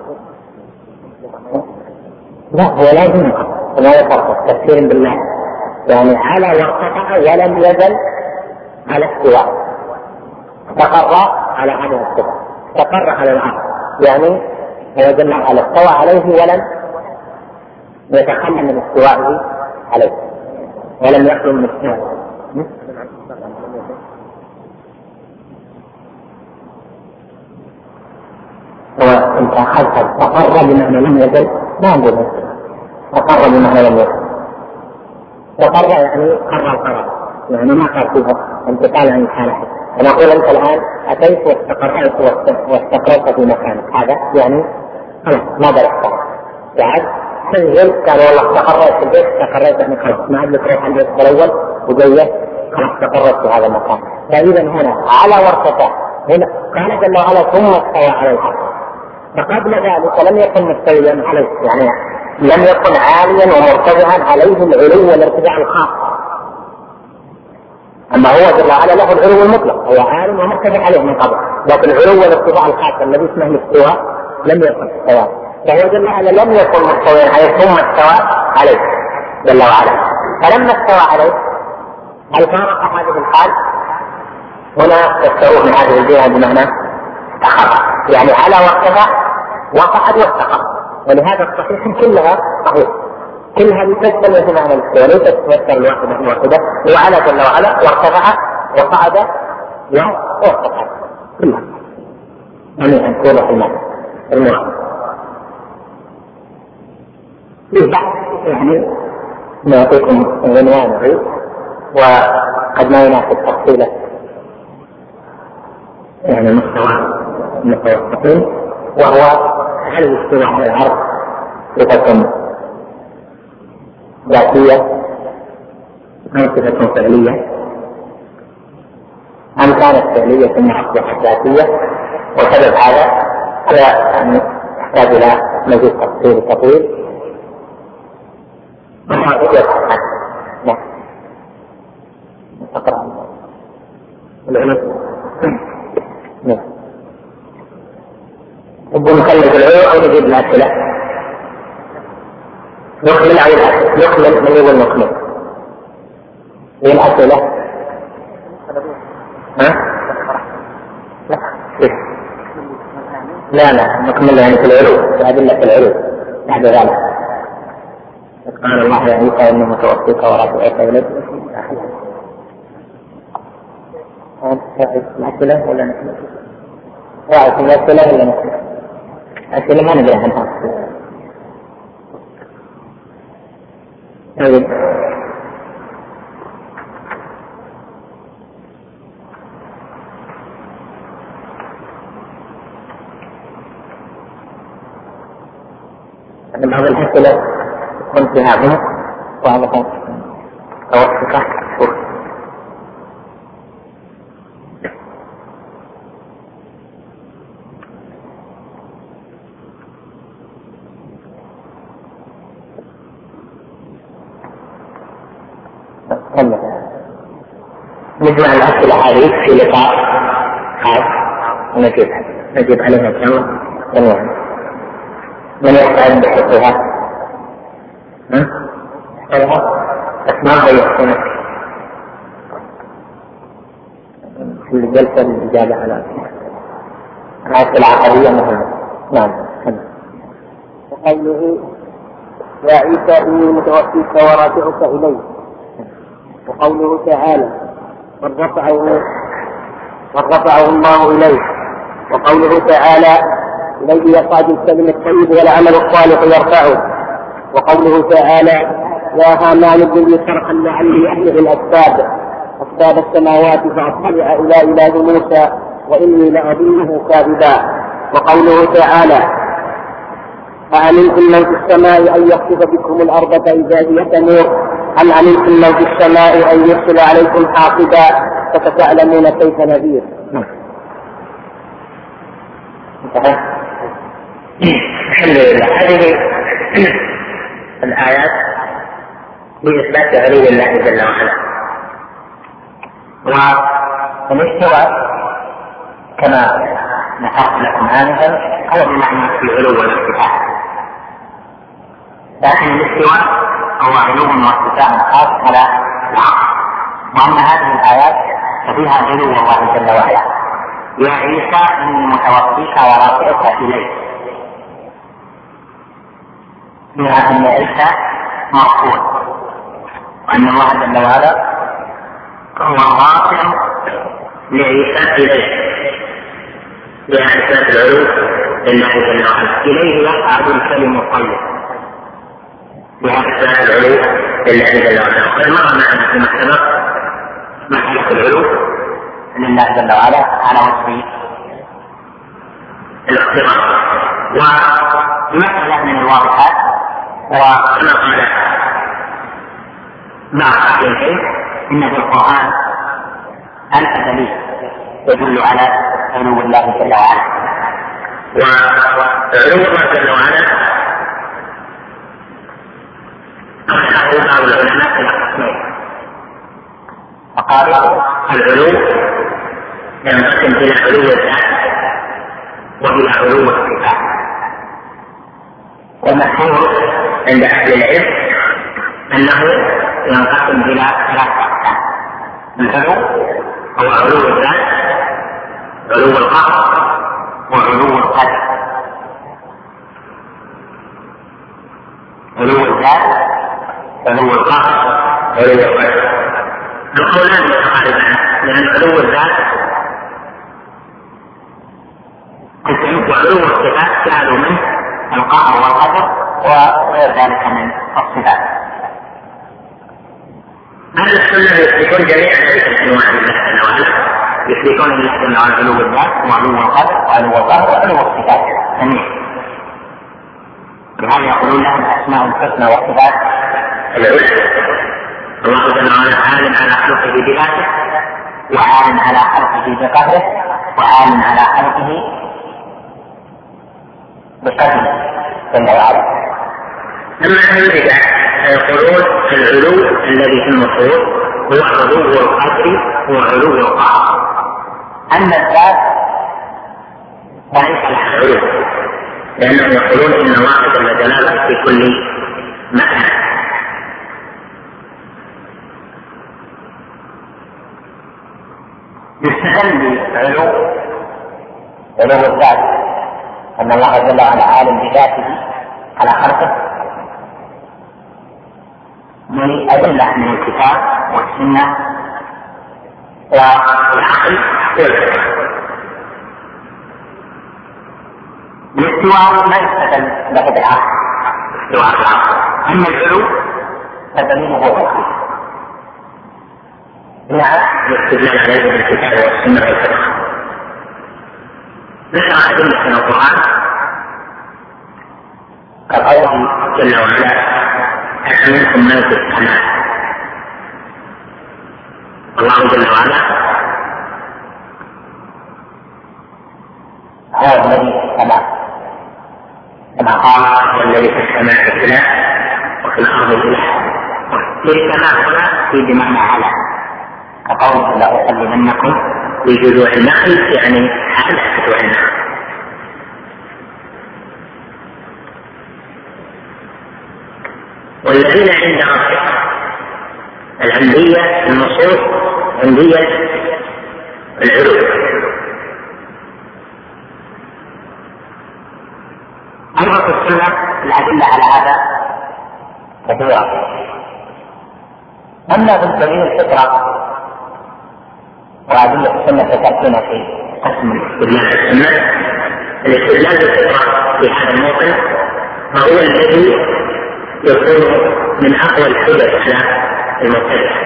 لا هو لازم ولا يفرق تفسير بالله يعني على وارتفع ولم يزل على استواء. استقر على هذا الصفة، استقر على الأرض يعني هو جل وعلا استوى عليه ولم يتخلى من استوائه عليه ولم يخلو من استوائه. هو انت اخذت استقر بمعنى لم يزل، ما نقول استقر بمعنى لم يزل. استقر يعني قرر القرار يعني ما قال فيها انتقال عن الحالة. أنا أقول أنت الآن أتيت واستقررت في مكانك، هذا يعني خلاص ما بلغت بعد تنزل قال والله استقريت في البيت، استقريت يعني خلاص ما عاد تروح البيت الأول وجيت خلاص استقررت في هذا المكان. فإذا هنا على وارتفع، هنا قال جل وعلا ثم استوى على الأرض، فقبل ذلك لم يكن مستويا عليه يعني لم يكن عاليا ومرتفعا عليه العلو والارتفاع الخاص. أما هو جل وعلا له العلو المطلق، هو عالم ومرتفع عليه من قبل، لكن العلو والارتفاع الخاص الذي اسمه الاستواء لم يكن استواء، فهو جل وعلا لم يكن مستويا عليه ثم استوى عليه جل وعلا. فلما استوى عليه هل فارق هذه الحال؟ هنا تستوى من هذه الجهة بمعنى استقر يعني على وارتفع وصعد واستقر، ولهذا الصحيح كلها صحيح، كل هذه تشتمل في معنى الاستواء ليست تفسر الواحدة وعلى جل وعلا وارتفع وصعد واستقر كلها يعني أن توضح المعنى. يعني نعطيكم عنوانه وقد ما يناسب تفصيله يعني مستوى الصحيح، وهو هل الاستواء على العرض صفة ذاتية أم صفة فعلية، أم كانت فعلية ثم أصبحت ذاتية، وسبب هذا يعني يحتاج إلى مزيد تفصيل طويل. نعم أقرأ العلم. نعم نخلص العلم أو نجيب الأسئلة؟ نكمل أو الأسئلة؟ نكمل من يقول نكمل هي الأسئلة. لا نكمل يعني في العلوم، في أدلة العلوم بعد ذلك. قال الله يا عيسى إني متوفيك ورافعك إليك. الأسئلة ولا نكمل؟ رأيت الأسئلة ولا نكمل؟ الأسئلة ما ندري عنها. بعض الأسئلة تكون فيها عمق وبعضها توسطة. نجمع الأسئلة هذه في لقاء خاص ونجيب عليها إن شاء الله. من يستعد بحفظها؟ أسماء ويحسنك في الجلسة الإجابة على الأسئلة العقدية مهمة. نعم. وقوله يا عيسى إني متوفيك ورافعك إلي، وقوله تعالى من رفعه الله إليه، وقوله تعالى الذي يصعد الكلم الطيب والعمل الصالح يرفعه، وقوله تعالى يا هامان ابن لي صرحا لعلي أبلغ أسباب السماوات فأطلع إلى إله موسى وإني لأظنه كاذبا، وقوله تعالى أأمنتم من في السماء أن يخسف بكم الأرض فإذا هي تمور أم أمنتم من في السماء أن يرسل عليكم حاصبا فستعلمون كيف نذير. الحمد لله. هذه الآيات بإثبات علو الله جل وعلا. والاستواء كما نشرت لكم آنفا هو بمعنى العلو والارتفاع، لكن الاستواء هو علو وارتفاع خاص على العقل، وأن هذه الآيات فيها علو الله جل وعلا. يا عيسى إني متوفيك ورافعك إليك، فيها أن عيسى مرفوع وأن الله جل وعلا هو الرافع لعيسى إليه، بها إثبات العلو لله جل وعلا. إليه يصعد الكلم الطيب، بها إثبات العلو لله جل وعلا. وقد مر معنا في سبق مسألة العلو لله جل وعلا على وجه الاختراع، ومسألة من الواضحات وكما قال مع أهل العلم إن في القرآن ألف دليل يدل على علو الله جل وعلا. وعلو الله جل وعلا أخذه بعض العلماء إلى قسمين، فقالوا العلو ينقسم إلى علو الذات وإلى علو الصفات. والمشهور عند أهل العلم أنه ينقسم إلى ثلاثة أقسام: العلو هو علو الذات، علو القهر، وعلو القدر. علو الذات، علو القهر، علو القدر. القولان متقاربان، لأن علو الذات وعلو الصفات جعلوا منه القهر والقدر وغير ذلك من الصفات. أهل السنة يثبتون جميع هذه الأنواع لله جل وعلا، يثبتون لله جل وعلا علو الذات وعلو القدر وعلو القهر وعلو الصفات جميعا. لهذا يقولون لهم الأسماء الحسنى والصفات العلى. الله جل وعلا عال على خلقه بذاته، وعال على خلقه بقدره، وعال على خلقه بقدره جل وعلا. أما أهل البدع فيقولون العلو الذي في النصوص هو علو القدر وعلو القهر. أما الذات ليس لها علو، لأنهم يقولون إن الله جل جلاله في كل مكان. يستدل بعلو الذات أن الله جل وعلا عالم بذاته على خلقه من أدلة من الكتاب والسنة والعقل والفقه. الاستواء ما يستدل له بالعقل، استواء العقل. أما العلو فدليله العقل. نعم، الاستدلال عليه بالكتاب والسنة والفقه. ذكر أدلة من القرآن كقوله جل وعلا: أأمنتم من في السماء. الله جل وعلا هو الذي في السماء، كما قال: والذي في السماء إله وفي الأرض إله. في السماء هنا في بمعنى على، كقوله: لا أسلمنكم في جذوع النخل، يعني على جذوع النخل. والذين عند ربك العندية النصوص عندية العلو. أيضا في السنة الأدلة على هذا كثيرة. أما بالدليل الفطرة وأدلة السنة فتأتينا في قسم الاستدلال بالفطرة في هذا الموطن فهو الذي يكون من أقوى الحجج على المبتدع.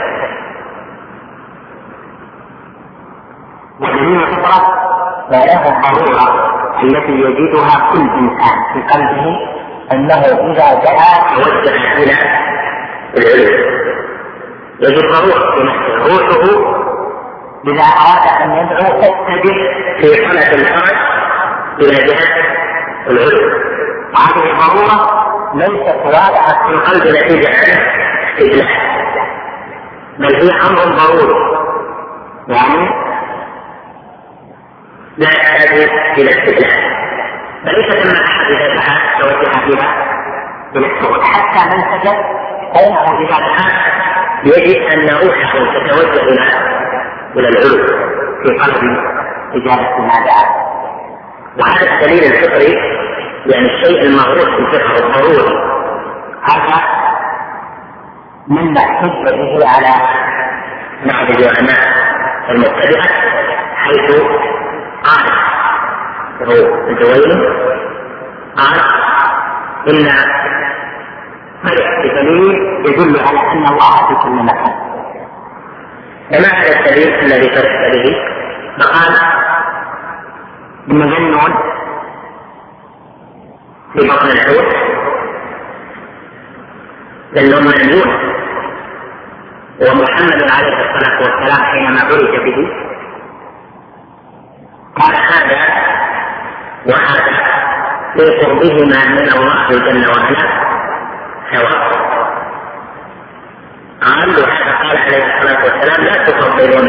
ودليل الفطرة ما له الضرورة التي يجدها كل إنسان في قلبه أنه إذا دعا توجه إلى العلو، يجد ضرورة في نفسه روحه إذا أراد أن يدعو تتجه في حالة الفرج إلى جهة العلو. وهذه الضرورة ليست واضحة في القلب نتيجة عن استدلال، بل هي أمر ضروري، يعني لا يحتاج إلى استدلال، فليس ثم أحد إذا دعا توجه إلى السؤال، حتى من سجد فإنه إذا دعا يجب أن روحه تتوجه إلى العلو في قلب إجابة ما دعا. وهذا الدليل الفطري، يعني الشيء المغروس في الفطر الضروري، هذا مما احتج به على بعض العلماء المبتدعة، حيث قال هو الجويني قال إن بدليل يدل على أن الله في كل مكان. فما هذا الدليل الذي فرحت به؟ فقال إن ذنون في بطن الحوت ذنون من يونس، ومحمد عليه الصلاة والسلام حينما عرج به قال هذا وهذا في قربهما من الله جل وعلا سواء. قال وهذا قال عليه الصلاة والسلام لا تفضلون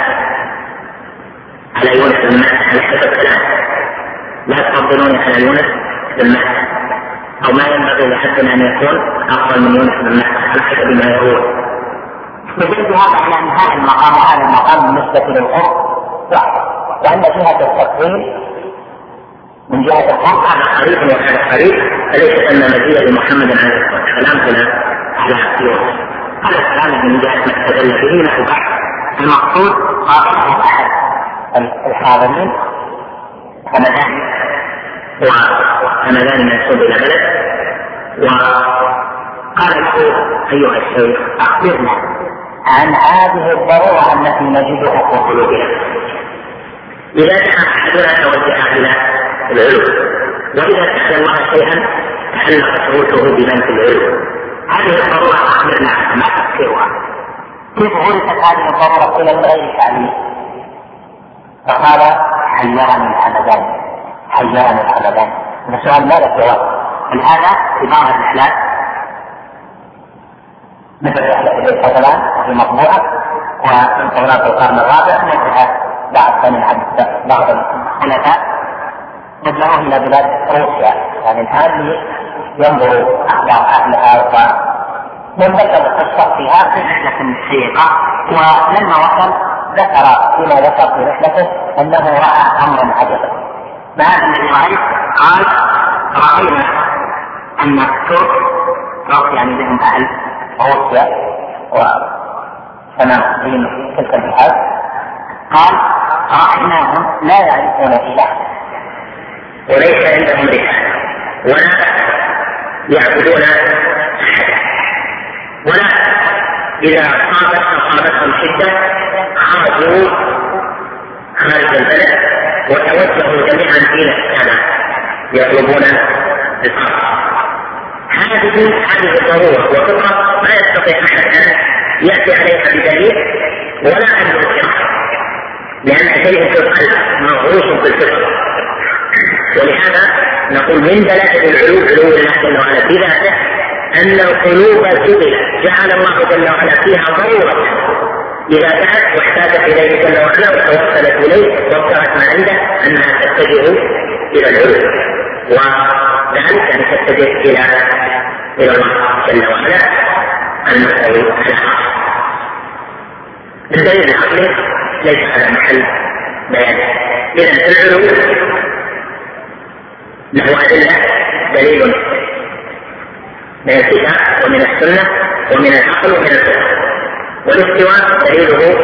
على يونس بن متى عليه السلام، لا تفضلون على يونس بن متى، أو ما ينبغي لحد أن يكون أفضل من يونس بن متى على حسب ما يقول. فجد هذا على أن هذا المقام وهذا المقام بالنسبة للقرب وأن جهة التفضيل من جهة القرب هذا قريب وهذا قريب، فليس أن مزيد لمحمد عليه الصلاة والسلام على يونس. هذا الكلام من جهة ما استدل به له بعد. المقصود قال أحد الحاضرين همدان منسوب إلى بلد، وقال له أيها الشيخ أخبرنا عن هذه الضرورة التي نجدها في قلوبنا. إذا كان أحدنا توجه إلى العلو، وإذا سأل الله شيئا تعلق شروطه بمن في العلو، هذه الضرورة أخبرنا عنها ما تفسيرها، كيف عرفت هذه الضرورة إلى غير تعليم؟ فقال حيرني الحمدان. السؤال ماذا جواب؟ هذا في بعض الرحلات مثل رحلة البيت مثلا في مطبوعة ومن ثورات القرن الرابع نجح بعض الخلفاء نجحوا إلى بلاد روسيا، يعني الآن ينظروا أخبار أهلها ومن ذكر القصة فيها في رحلة شيقة، ولما وصل ذكر فيما ذكر في رحلته أنه رأى أمرا عجبا. ما هذا الذي رأيت؟ قال رأينا أن الترك يعني لهم أهل روسيا وصناعين تلك البلاد، قال رأيناهم لا يعرفون إله وليس عندهم رسالة ولا يعبدون أحدا، ولا إذا أصابتهم شدة خرجوا خارج البلد وتوجهوا جميعا إلى السماء يطلبون القرب. هذه الضرورة وفقط ما يستطيع أحد أن يأتي عليها بدليل ولا أن ينكرها، لأن شيء في القلب مغروس في الفطرة. ولهذا نقول من دلائل العلو علو الله جل وعلا بذاته أن القلوب جعل الله جل وعلا فيها ضرورة إذا دعت واحتاجت إليه جل وعلا وتوصلت إليه وابتغت ما عنده أنها تتجه إلى العلو، وذلك أن تتجه إلى الله جل وعلا المستوي على العرش. الدليل العقلي ليس على محل بيان. إذا العلو له أدلة، دليل من الكتاب ومن السنة ومن العقل ومن الفقه، والاستواء دليله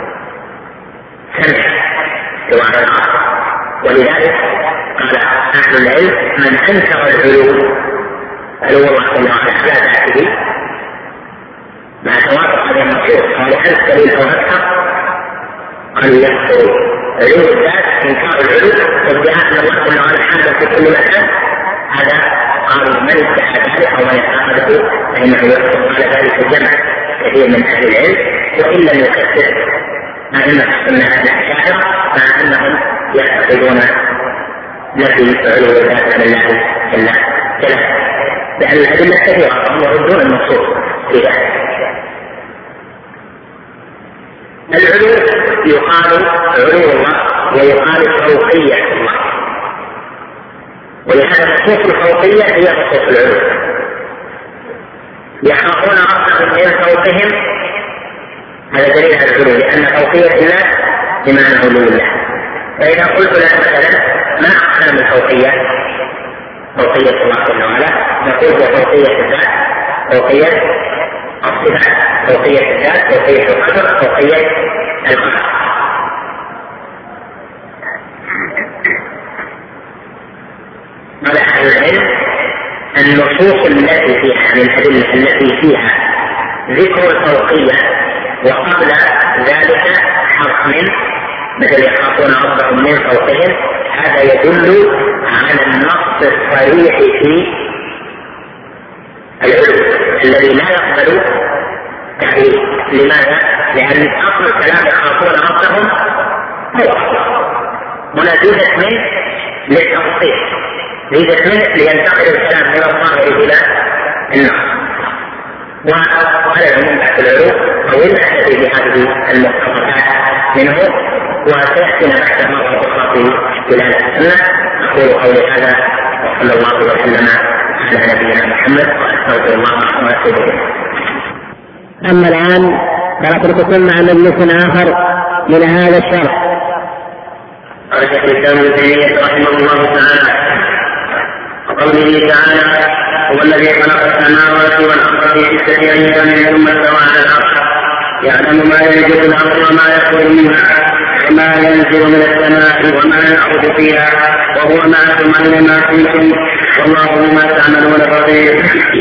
سمع استواء العرش. ولذلك قال أهل العلم من أنكر العلو الله جل وعلا على ذاته مع توافق هذا المقصود قال أنت دليل أو أكثر قال يكفر علو الذات إنكار العلو وادعاء أن الله جل وعلا حاجة في كل مكان، هذا قالوا من ادعى ذلك أو من اعتقده فإنه يكفر. قال ذلك الجمع كثير من أهل العلم وإن لم يكفر أئمة السنة الأشاعرة مع أنهم يعتقدون نفي علو الذات عن الله جل وعلا. لأن الأدلة كثيرة فهم يردون النصوص في ذلك. العلو يقال علو الله ويقال فوقية الله، ولهذا النصوص الفوقية هي نصوص العلو. يخافون ربهم من فوقهم، هذا دليل على العلو، لأن فوقية الله بمعنى علو الله. فإذا قلت لك مثلا ما أقسام الفوقية؟ فوقية الله جل وعلا نقول هو فوقية الذات، فوقية الصفات، فوقية الذات، فوقية القدر، فوقية القهر. قال أهل العلم النصوص التي فيها من الأدلة التي فيها ذكر الفوقية وقبل ذلك حرف من مثل يخافون ربهم من فوقهم، هذا يدل على النص الصريح في العلو الذي لا يقبل تحريف. لماذا؟ لأن أصل الكلام يخافون ربهم هو هنا زيدت من للتفصيل، زيدت من لينتقل الكلام من الظاهر إلى النص. وعلى العموم بعد العلو طويل نحتفي بهذه المقتطفات منه، وسيأتينا بعد مرة أخرى في دلالة السنة. أقول قولي هذا وصلى الله وسلم على نبينا محمد، وأستغفر الله وأتوب إليه. أما الآن فنترككم مع مجلس آخر من هذا الشرح. قال شيخ الإسلام ابن تيمية رحمه الله تعالى وقوله تعالى هو الذي خلق السماوات والأرض في 6 أيام ثم استوى على العرش يعلم ما يلج في الأرض وما يخرج منها وما ينزل من السماء وما يعرج فيها وهو معكم أينما كنتم والله بما تعملون بصير.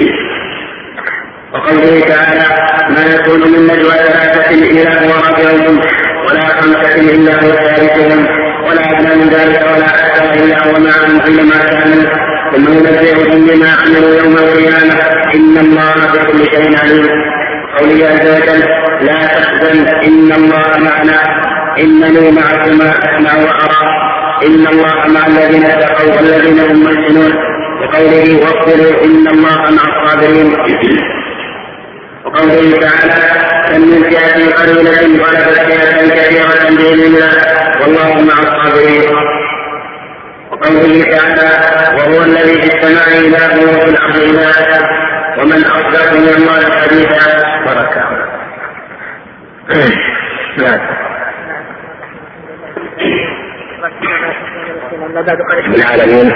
وقوله تعالى ما يكون من نجوى 3 إلا هو رابعهم ولا 5 إلا هو ثالثهم ولا أدنى من ذلك ولا أكثر إلا هو معهم أينما كانوا ثم ينبئهم بما عملوا يوم القيامة إن الله بكل شيء عليم. قوله عز وجل لا تحزن إن الله معنا إنني معكما أسمع وأرى إن الله مع الذين اتقوا والذين هم محسنون. وقوله واصبروا إن الله مع الصابرين. وقوله تعالى كم من فئة قليلة غلبت فئة كثيرة بإذن الله والله مع الصابرين. وقوله تعالى وهو الذي في السماء إله وفي الأرض إله ومن أصدق من الله حديثا. بركة. العالمين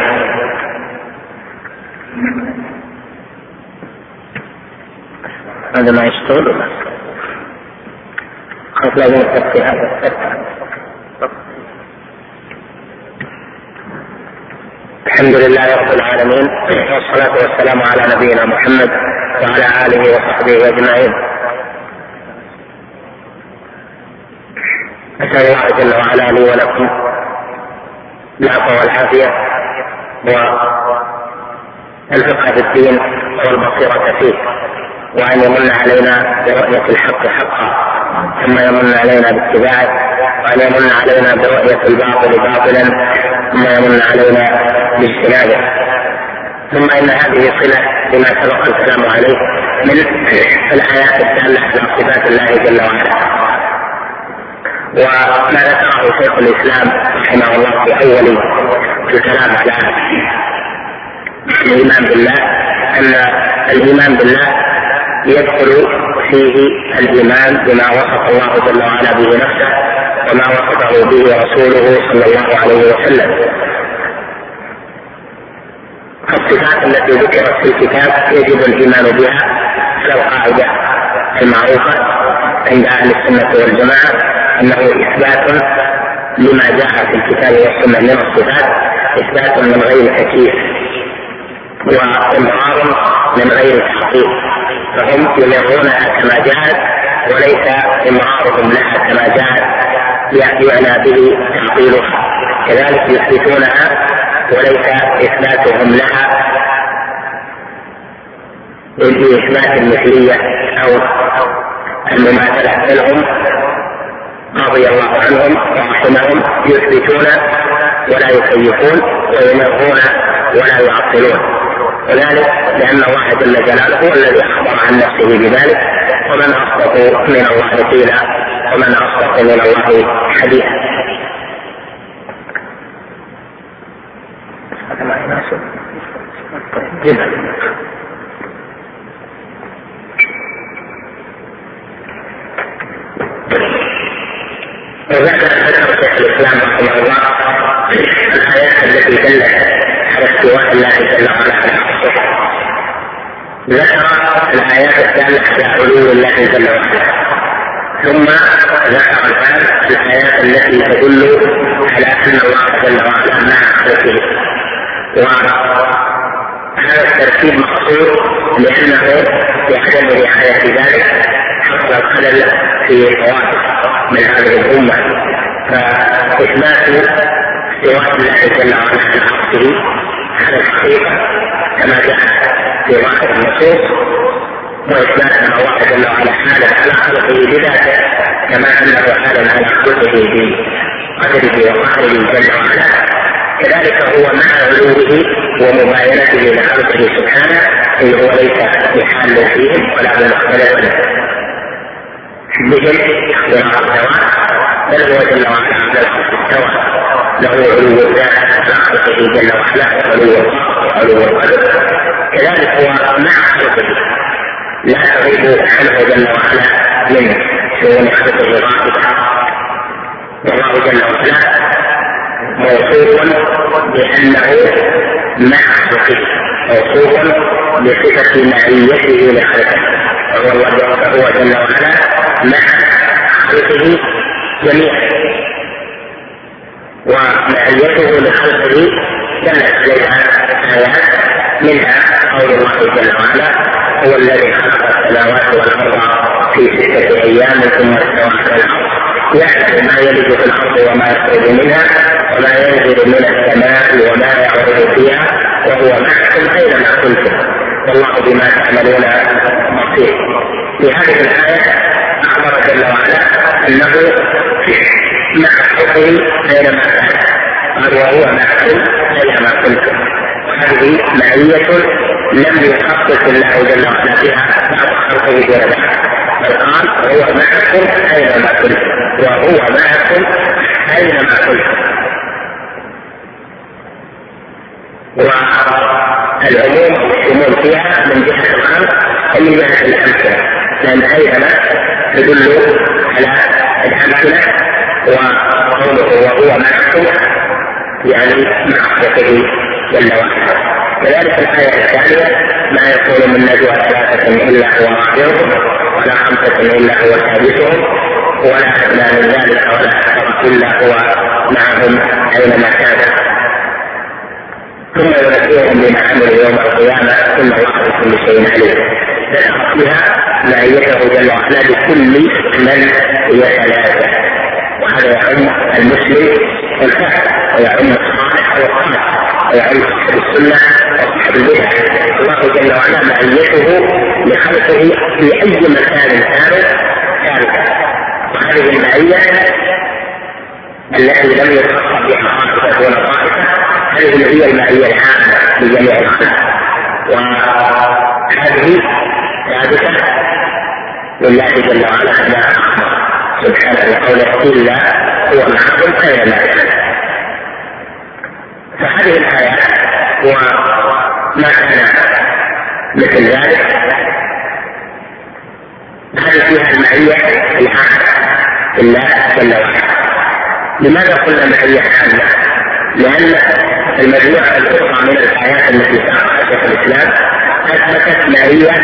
هذا ما يشتغل ولا خاف لازم نتفق هذا. الحمد لله رب العالمين والصلاة والسلام على نبينا محمد وعلى آله وصحبه أجمعين. أسأل الله جل وعلا لي ولكم العفو والعافية والفقه في الدين والبصيرة فيه، وأن يمن علينا برؤية الحق حقا ثم يمن علينا باتباعه، وأن يمن علينا برؤية الباطل باطلا ثم يمن علينا باجتنابه. ثم إن هذه صلة بما سبق الكلام عليه من الآيات الدالة على صفات الله جل وعلا. وما ذكره شيخ الإسلام رحمه الله في أول الكلام على الإيمان بالله أن الإيمان بالله يدخل فيه الإيمان بما وصف الله جل وعلا به نفسه وما وصفه به رسوله صلى الله عليه وسلم. الصفات التي ذكرت في الكتاب يجب الإيمان بها على القاعدة المعروفة عند أهل السنة والجماعة أنه إثبات لما جاء في الكتاب والسنة من الصفات، إثبات من غير تكييف وإمرار من غير تحقيق، فهم يمرونها كما جاءت وليس إمرارهم لها كما جاءت يعنى به تعطيلها، كذلك يثبتونها وليس إثباتهم لها بإثبات المثلية أو المماثلة، بل رضي الله عنهم ورحمهم يثبتون ولا يكيفون ويمرون ولا يعطلون. وذلك لأن الله جل جلاله هو الذي أخبر عن نفسه بذلك، ومن أصدق من الله قيلا ومن أصدق من الله حديثا. وبعد أن ذكر شيخ الإسلام رحمه الله الآيات التي دلت على استواء الله جل وعلا على عرشه، ذكر الآيات الدالة على علو الله جل وعلا، ثم ذكر الآن الآيات التي تدل على أن الله جل وعلا مع خلقه. وهذا الترتيب مقصود لأنه بعدم رعاية ذلك حصل الخلل في طوائف من هذه الأمة، فإثبات استواء الله جل وعلا على عرشه على الحقيقة كما جاء في ظاهر النصوص، وإثبات أن الله جل وعلا حال على خلقه بذاته كما أنه حال على خلقه بقدره وقهره جل وعلا، كذلك هو مع علوه ومباينته لخلقه سبحانه إن هو ليس بحال فيهم ولا بمختلف بهم اختلاف السواء، بل هو جل وعلا على العرش استوى، له علو الذات على خلقه جل وعلا وعلو وعلو القدر، كذلك هو مع خلقه لا تغيب عنه جل وعلا من شؤون خلقه غائبة، والله جل وعلا موصوف بأنه مع خلقه، موصوف بصفة معيته لخلقه، وهو جل وعلا مع خلقه جميعا، ومعيته لخلقه دلت عليها آيات منها قول الله جل وعلا هو الذي خلق السماوات والأرض في 6 أيام ثم استوى على العرش يعلم ما يلج في الأرض وما يخرج منها وما ينزل من السماء وما يعرض فيها وهو معكم أينما كنتم والله بما تعملون بصير. في هذه الآية أخبر جل وعلا أنه مع خلقه أينما كان، قال وهو معكم أينما كنتم، وهذه معية لم يخصص الله جل وعلا بها بعد خلقه دون بعد، بل قال وهو معكم أينما كنتم، وهو معكم أينما كنتم. والعموم والشمول فيها من جهة الخلق ومن جهة الأمثلة، لأن أينما تدل على الأمثلة، وقوله وهو معكم يعني مع خلقه جل وعلا. كذلك الآية الثانية ما يكون من نجوى 3 إلا هو رابعهم ولا 5 إلا هو سادسهم ولا أدنى من ذلك ولا أكثر إلا هو معهم أينما كان، ثم ينبئهم بما عملوا يوم القيامة ثم الله بكل شيء عليم. ذكر فيها معيته جل وعلا بكل من يتلازم، وهذا يعم المسلم والكافر ويعم الصالح والصالح ويعم صاحب السنة وصاحب البدع. الله جل وعلا معيته لخلقه في أي مكان كانوا ثابتا، وهذه المعية التي لم يتخصص بها طائفة دون طائفة هذه هي المعية العامة لجميع الخلق، وهذه ثابتة لله جل وعلا كما أخبر سبحانه وقوله إلا هو معكم أينما كان. فهذه الآيات وما كان مثل ذلك هذه فيها المعية العامة لله جل وعلا. لماذا قلنا معية عامة؟ لأن المجموعة الأخرى من الآيات التي ساقها شيخ الإسلام أثبتت معية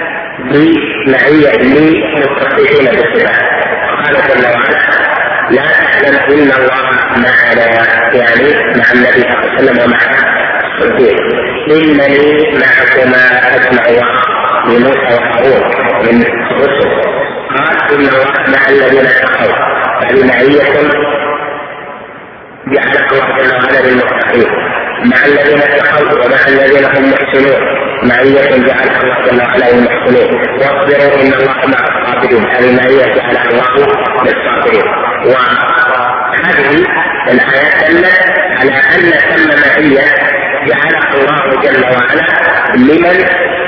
للمتصفين بالصفات، قال جل وعلا لا تعلم إن الله معنا، يعني مع النبي صلى الله عليه وسلم ومع الصديق، إنني معكما أسمع لموسى وهارون من الرسل، قال إن الله مع الذين اتقوا، هذه معية جعل الله جل وعلا للمتقين، مع الذين اتقوا ومع الذين هم محسنون معية جعلها الله جل وعلا للمحسنين، واصبروا إن الله مع الصابرين، هذه معية جعلها الله للصابرين. وهذه الآيات دلت على أن ثم معية جعلها الله جل وعلا لمن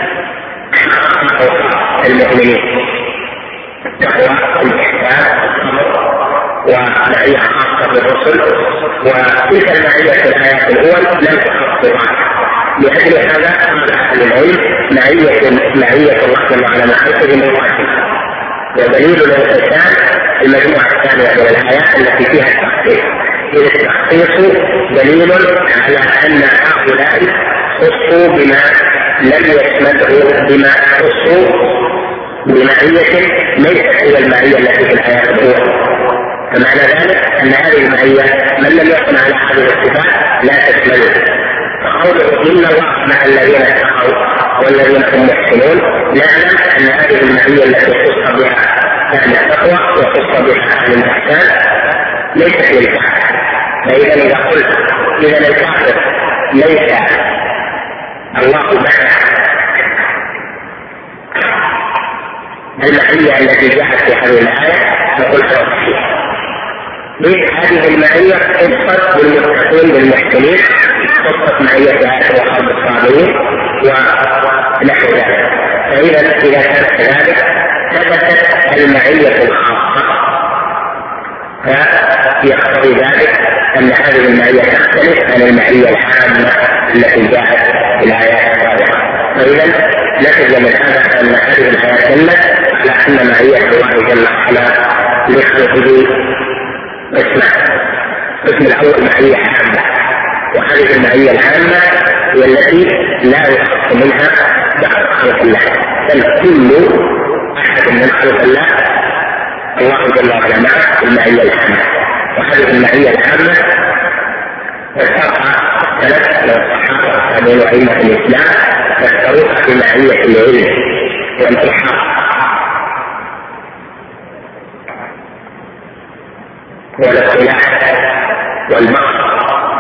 حقق المؤمنين التقوى والإحسان والصبر ومعية خاصة بالرسل. وتلك المعية في الآيات الأول لم تخص بعض. لأجل هذا قال أهل العلم معية الله جل وعلا مع خلقه مواسمة، ودليل الإنسان المجموعة الثانية من الآيات التي فيها التخصيص. إذ التخصيص دليل على أن هؤلاء خصوا بما لم يشمله، بما خصوا بمعية ليست هي المعية التي في الآيات الأولى. فمعنى ذلك أن هذه المعية من لم يكن على هذه الصفات لا تشمله. فقوله إن الله مع الذين اتقوا والذين هم محسنون، نعلم أن هذه المعية التي خص بها أهل التقوى وخص بها أهل الإحسان ليست للكافر. فإذا إذا قلت إذا الكافر ليس الله معه، المعية التي جاءت في هذه الآية نقول صحيح. هذه المعية خصت بالمتقين بالمحسنين، خصت معية آية وحرب الصابرين ونحو ذلك. فإذا إذا كان كذلك ثبتت المعية الخاصة، فيقتضي ذلك أن هذه المعية تختلف عن المعية العامة التي جاءت في الآيات السابقة. فإذا نتج من هذا أن هذه الآيات دلت على أن معية الله جل وعلا لخلقه قسم الأول معية عامة، وهذه المعية العامة هي التي لا يخص منها بعض خلق الله، بل كل أحد من خلق الله الله جل وعلا معه المعية العامة. وهذه المعية العامة فسرها ثلاث من الصحابة والتابعين وأئمة الإسلام، فسروها بمعية العلم والإحاطة والاطلاع والبصر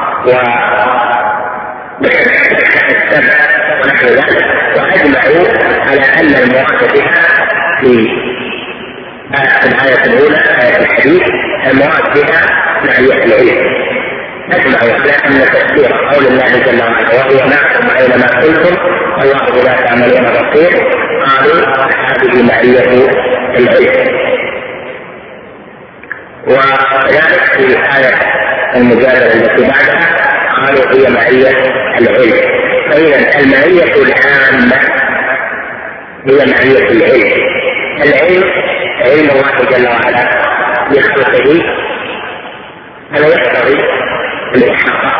والسمع ونحو ذلك، واجمعوا على ان المراد بها في الآية الأولى آية الحديث المراد بها معية العلم. اجمعوا على ان تفسير قول الله جل وعلا وهو معكم اينما كنتم والله بما تعملون بصير، قالوا هذه معية العلم. وكذلك في الآية المجادلة التي بعدها قالوا هي معية العلم. فإذا المعية العامة هي معية العلم. العلم علم الله جل وعلا بخلقه، هذا يقتضي الإحاطة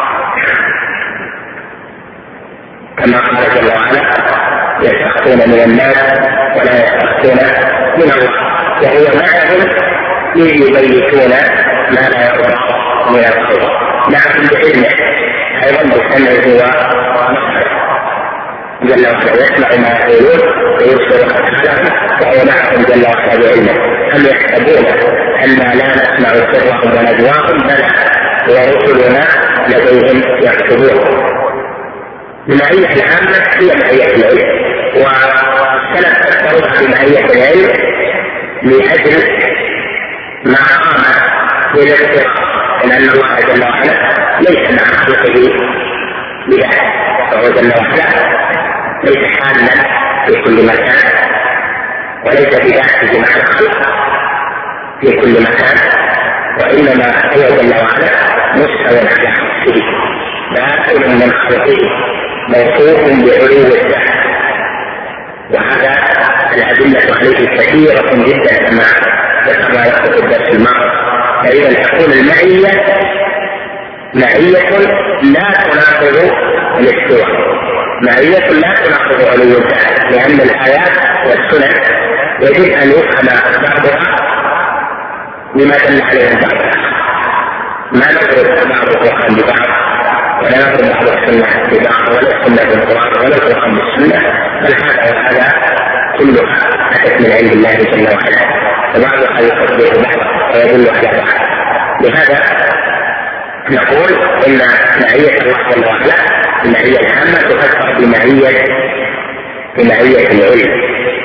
كما قال جل وعلا يستخفون من الناس ولا يستخفون من الله، وهو معهم إذ يبيتون ما لا يرضى من القول، معهم بعلمه أيضا بسمعه ونصره جل وعلا، يسمع ما يقولون ويبصر أفعالهم وهو معهم جل وعلا بعلمه. أم يحسبون أن لا نسمع سرهم ونجواهم؟ بلى ورسلنا لديهم يكتبون. المعية العامة هي معية العلم، والسلف فسروها بمعية العلم لأجل ما قام بالافتراء، لأن الله جل وعلا ليس مع خلقه بذاته، فهو جل وعلا ليس حالا في كل مكان، وليس بذاته مع الخلق في كل مكان، وإنما هو جل وعلا مستوى على نفسه باطل من خلقه موصوف بعلو الذات. وهذا الأدلة عليه كثيرة جدا كما ذكرنا في الدرس الماضي. فإذا تكون المعية معية لا تناقض الاستواء، معية لا تناقض علو الذات، لأن الآيات والسنن يجب أن يفهم بعضها بما دل عليه بعضها. ما نضرب بعض القرآن ببعض، ولا نضرب بعض السنة ببعض، ولا السنة بالقرآن ولا القرآن بالسنة، بل هذا وهذا كلها أتت من عند الله جل وعلا، وبعضها يصدق بعض ويدل على بعض. لهذا نقول إن معية الله جل وعلا المعية العامة تفسر بمعية العلم.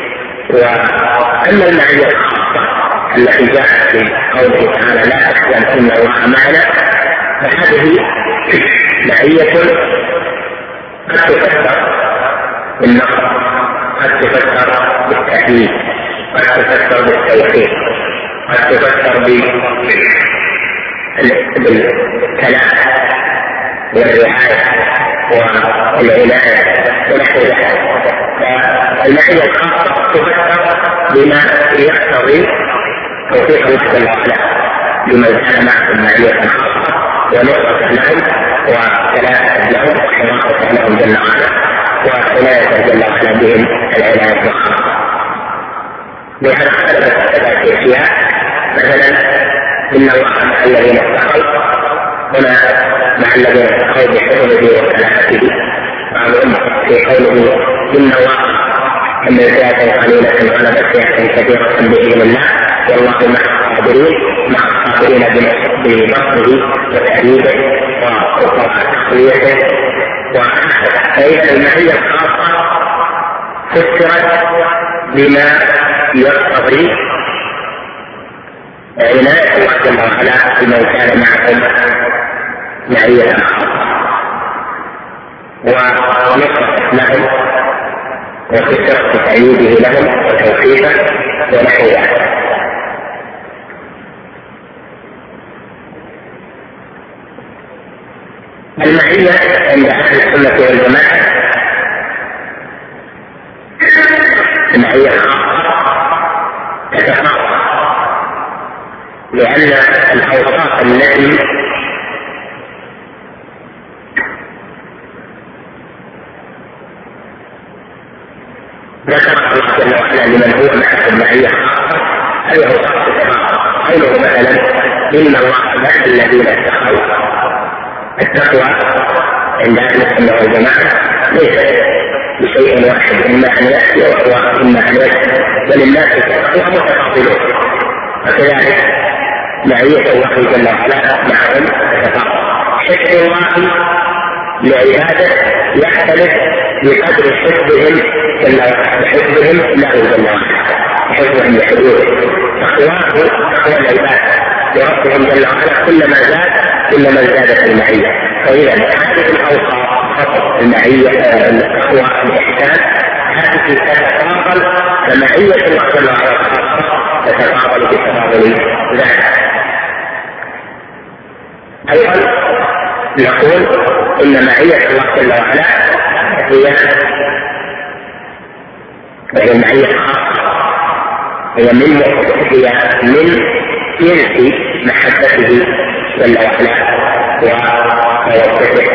وأما المعية الخاصة التي جاءت في قوله تعالى لا تحزن إن الله معنا، فهذه معية قد تفسر بالنصر، قد تفسر بالتأييد، قد تفسر بالتوفيق، قد تفسر بالكلام والرعاية والعناية ونحو ذلك. فالمعية الخاصة تفسر بما يقتضي توفيق الله جل وعلا لمن كان معه المعية الخاصة ونصرة لهم وكلامة لهم وحراسة لهم جل وعلا وعناية جل وعلا بهم العناية الخاصة. لهذا اختلفت ثلاث اشياء، مثلا ان الله مع الذين اتقوا، هنا مع الذين اتقوا بحفظه وكلامته، بعضهم في قوله ان الله كم فئة قليلة غلبت فئة كثيرة بإذن الله والله مع الصابرين، مع الصابرين بنصره وتأييده وتقويته وهكذا. فإذا المعية الخاصة فسرت بما يقتضي عناية الله جل وعلا بمن كان معهم معية خاصة ونصرة لهم وفسرت تأييده لهم وتوفيقه ونحو ذلك. المعية عند أهل السنة والجماعة المعية الخاصة تتفاوت، لأن الأوصاف التي ذكر الله جل وعلا لمن هو معه المعية الخاصة هذه أوصاف تتفاوت. قوله مثلا إن الله مع الذين اتقوا، التقوى عند أهل السنة والجماعة ليست بشيء واحد، إما أن يأتي وهو إما أن يأتي، بل الناس التقوى متفاضلون، وكذلك معية الله جل وعلا معهم تتفاضل. حفظ الله لعباده يختلف بقدر حفظهم له جل وعلا، حفظهم لحدوده. تقواه تقوى العباد وربهم جل وعلا كلما زادت المعية. فإذا هذه الأوصاف فقط المعية التقوى الإحسان هذه تتفاضل، فمعية الله جل وعلا تتفاضل بتفاضل ذلك. أيضا نقول إن معية الله جل وعلا هي المعية الخاصة، هي من جنس محبته جل وعلا ومودته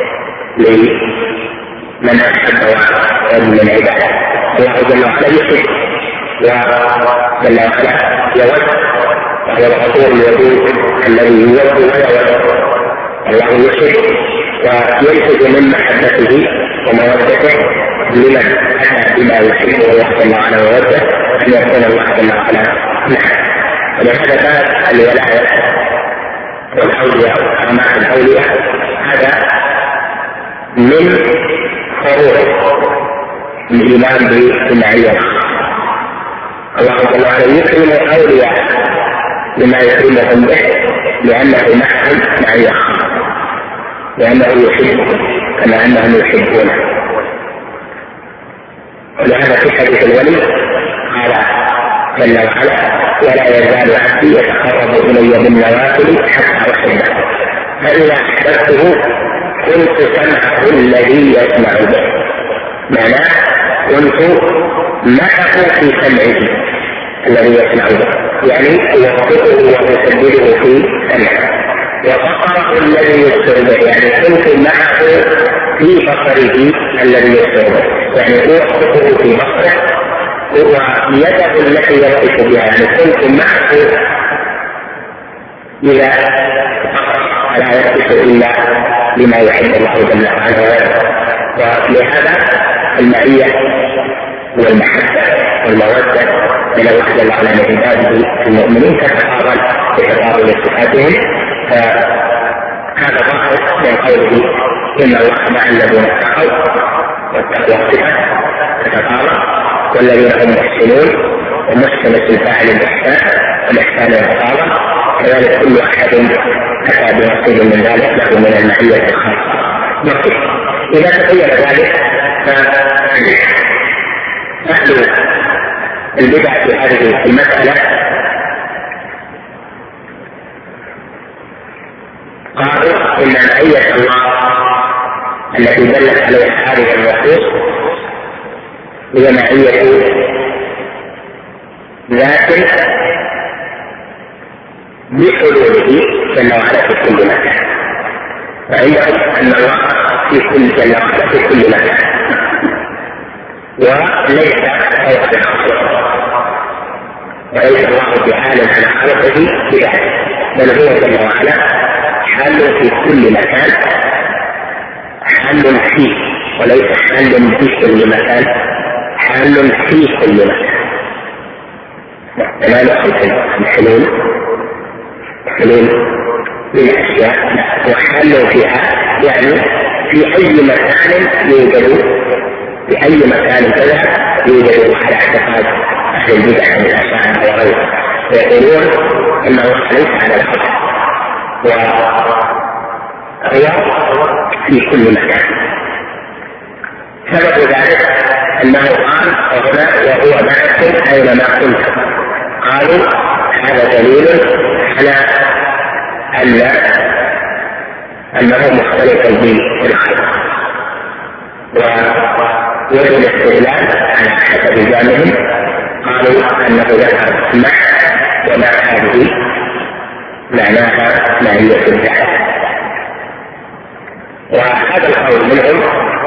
لمن أحبه من العباد. الله جل وعلا يحب وجل وعلا يود، وهو الغفور الودود الذي يود ويود. الله يحب وينتج من محبته ومودته لمن أتى بما يحبه الله جل وعلا ويوده أن يكون الله جل وعلا معه. ولهذا باب الولاية والأولياء وكرامات الأولياء هذا من فروع الإيمان بالمعية. الله جل وعلا يكرم أولياء بما يكرمهم به لأنه معهم معية، لأنه يحبهم كما أنهم يحبونه. ولهذا في حديث الولي قال جل وعلا ولا يزال عبدي يتقرب إلي بالنوافل حتى أحبه، فإذا أحببته كنت سمعه الذي يسمع به. معناه كنت معه في سمعه الذي يسمع به، يعني يوفقه ويسدده في سمعه، وبصره الذي يبصر به، يعني كنت معه في بصره الذي يبصر به، يعني يوفقه في بصره ويده التي يرقص بها، يعني كنت معه إذا لا يرقص إلا لما يحب الله جل وعلا. ولهذا المعية والمحبة والمودة من الله جل وعلا لعباده المؤمنين تتفاضل بتفاضل صفاتهم. فهذا ظاهر من قوله إن الله مع الذين اتقوا، والتقوى صفة تتفاضل، والذين هم محسنون، ومحسن الفاعل الإحسان والإحسان يتفاضل، كذلك كل أحد أتى بنصيب من ذلك له من المعية الخاصة. إذا تبين ذلك فأهل البدع في هذه المسألة قالوا إن معية الله التي دلت عليها هذه النصوص هي معية ذات بحلوله جل وعلا في كل مكان، وعندهم أن الله في كل جل وعلا في كل مكان وليس فوق الخلق، وليس الله بعال على خلقه بذلك، بل هو جل وعلا حال في كل مكان، حال فيه وليس حال في كل مكان، حال في كل مكان. لا نقصد الحلول للأشياء، وحال فيها يعني في أي مكان يوجد، في أي مكان كذا يوجد على اعتقاد أهل البدع من الأشاعرة وغيرهم، ويقولون إن الله ليس على الأرض وهو في كل مكان. سبب ذلك أنه قال هنا وهو معكم أينما كنتم، قالوا هذا دليل على أنه مختلف بالخلق، ووجه الاستدلال على حسب زعمهم قالوا أنه ذكر مع ومع هذه معناها معية الذات، وهذا القول منهم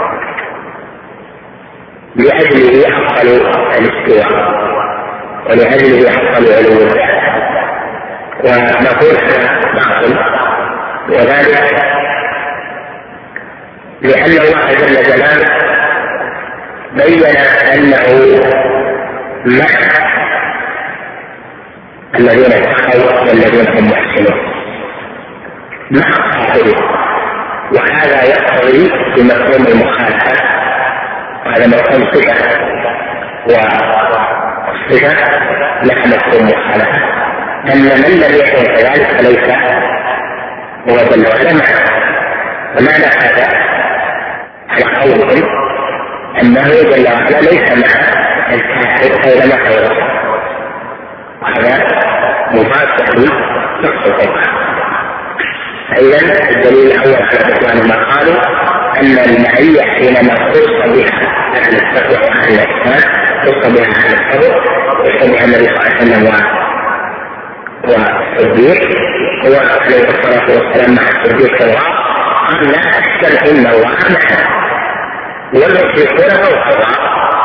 لأجله حصل الاستواء ولأجله حصل علو الذات، ونقول هذا باطل، وذلك لأن الله جل جلاله بين أنه مع الذين اتقوا والذين هم محسنون مع الصابرين، وهذا يقتضي بمفهوم المخالفة، وهذا مفهوم صفة، والصفة لها مفهوم مخالفة، أن من لم يكن كذلك فليس هو جل وعلا معه. ومعنى هذا على قولهم أنه جل وعلا ليس مع الكافر أينما غيره، وهذا مفاسد لنص القرآن. فإذا الدليل الأول على بطلان ما قالوا أن المعية حينما خص بها أهل التقوى وأهل الإحسان، خص بها أهل الصبر، خص بها النبي صلى الله عليه وسلم والصديق، هو عليه الصلاة والسلام مع الصديق قال لا أحسن إن الله معنا والمشركون فوق الله،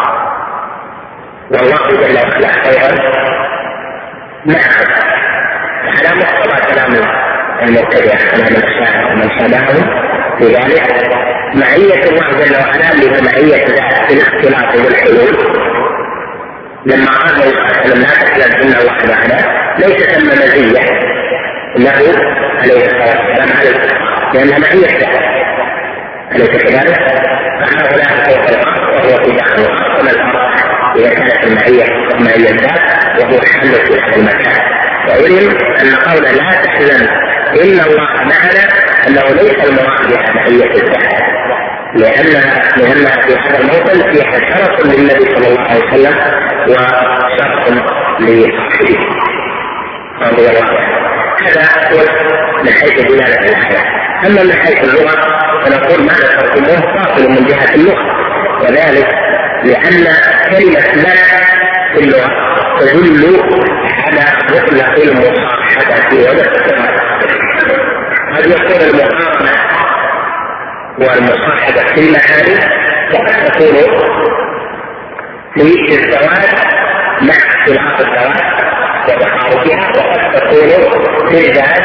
والله جل وعلا خيرا معه. على مقتضى كلام المبتدع كلام الأشاعرة ومن شابههم في ذلك معية الله جل وعلا بمعية ذات الاختلاط والحلول. لما قال لا تحزن إن الله معنا ليس ثم مزية له عليه الصلاة والسلام عليه، لأنها معية ذات، أليس كذلك؟ فهؤلاء فوق الأرض وهو في داخل الأرض، وما الأرض إذا كانت المعية الذات وهو حل في هذا المكان. وعلم أن قول لا تحزن إن الله معنا أنه ليس المراد بها معية الذات، لأنها في هذا الموطن فيها شرف للنبي صلى الله عليه وسلم وشرف لصاحبه رضي الله عنه. هذا هو من حيث دلالة الآية. أما من حيث اللغة فنقول ما ذكرتموه باطل من جهة اللغة، وذلك لأن كلمة لا في اللغة تدل على مطلق المصاحبة والاقتراب. قد يكون المقارنة والمصاحبة في المعاني وقد تكون في الزواج مع اختلاف الزواج وتقاربها، وقد تكون في الذات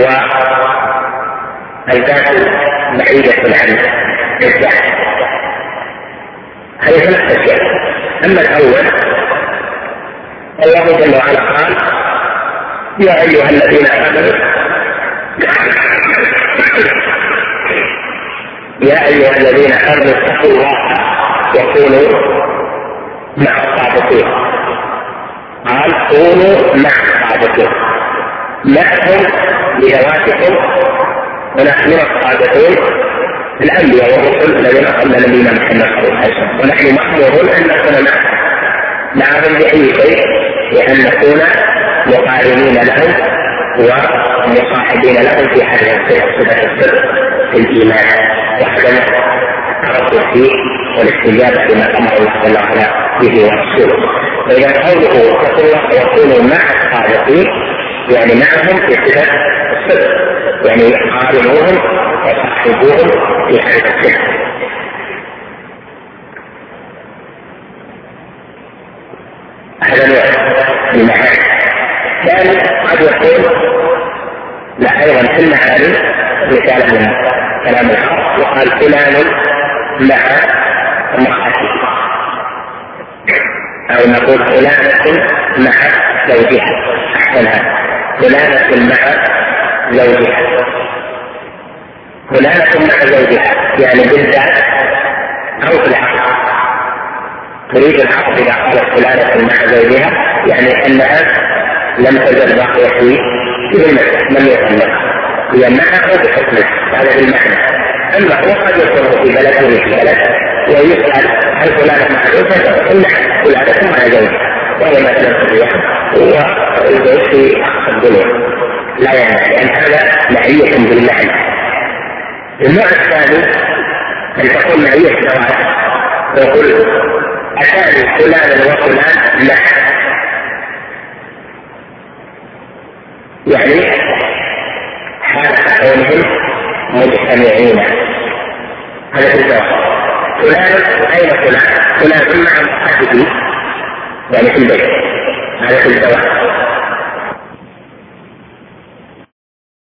والذات بعيدة عن الذات. هذه ثلاث أشياء. أما الأول الله جل وعلا قال يا أيها الذين آمنوا يا أيها الذين آمنوا اتقوا الله وكونوا مع الصادقين. قال كونوا مع الصادقين، معهم بذواتكم ونحن الصادقين الانبياء والرسل الذين قبل نبينا محمد صلى الله عليه وسلم، ونحن مأمورون ان نكون معهم باي شيء، لان نكون مقارنين لهم ومصاحبين لهم في هذه صفة الصدق في الايمان وعدم التردد فيه والاستجابة لما امر الله جل وعلا به ورسوله. فاذا قوله اتقوا الله وكونوا مع الصادقين يعني معهم في صفة الصدق، يعني قارنوهم وصاحبوهم في هذه الصفة. هذا نوع من المعاني. ثاني قد يكون لا ايضا في المعاني مثال من كلام العرب وقال فلان مع امرأته، او نقول فلانة مع زوجها، احسنها فلانة مع زوجها، فلانة مع زوجها يعني بالذات او في العقل. تريد العقل اذا قالت فلانة مع زوجها يعني انها لم تزل باقية في المسجد لم يطلقها، هي معه بحكمه هذا المعنى. اما هو قد يكون في بلد او في بلد ويسأل هل فلانة مع زوجها فقل نعم فلانة مع زوجها، وهي مثلا في الرياض والزوج في اقصى الدنيا لا يعني، لان هذا معية بالمعنى. النوع الثاني ان تكون معية زواج، يقول اتاني فلان وفلان معه، يعني حال كونهم مجتمعين. هذا في الزواج. فلان اين فلان؟ فلان مع امرأته يعني في البيت، هذا في الزواج.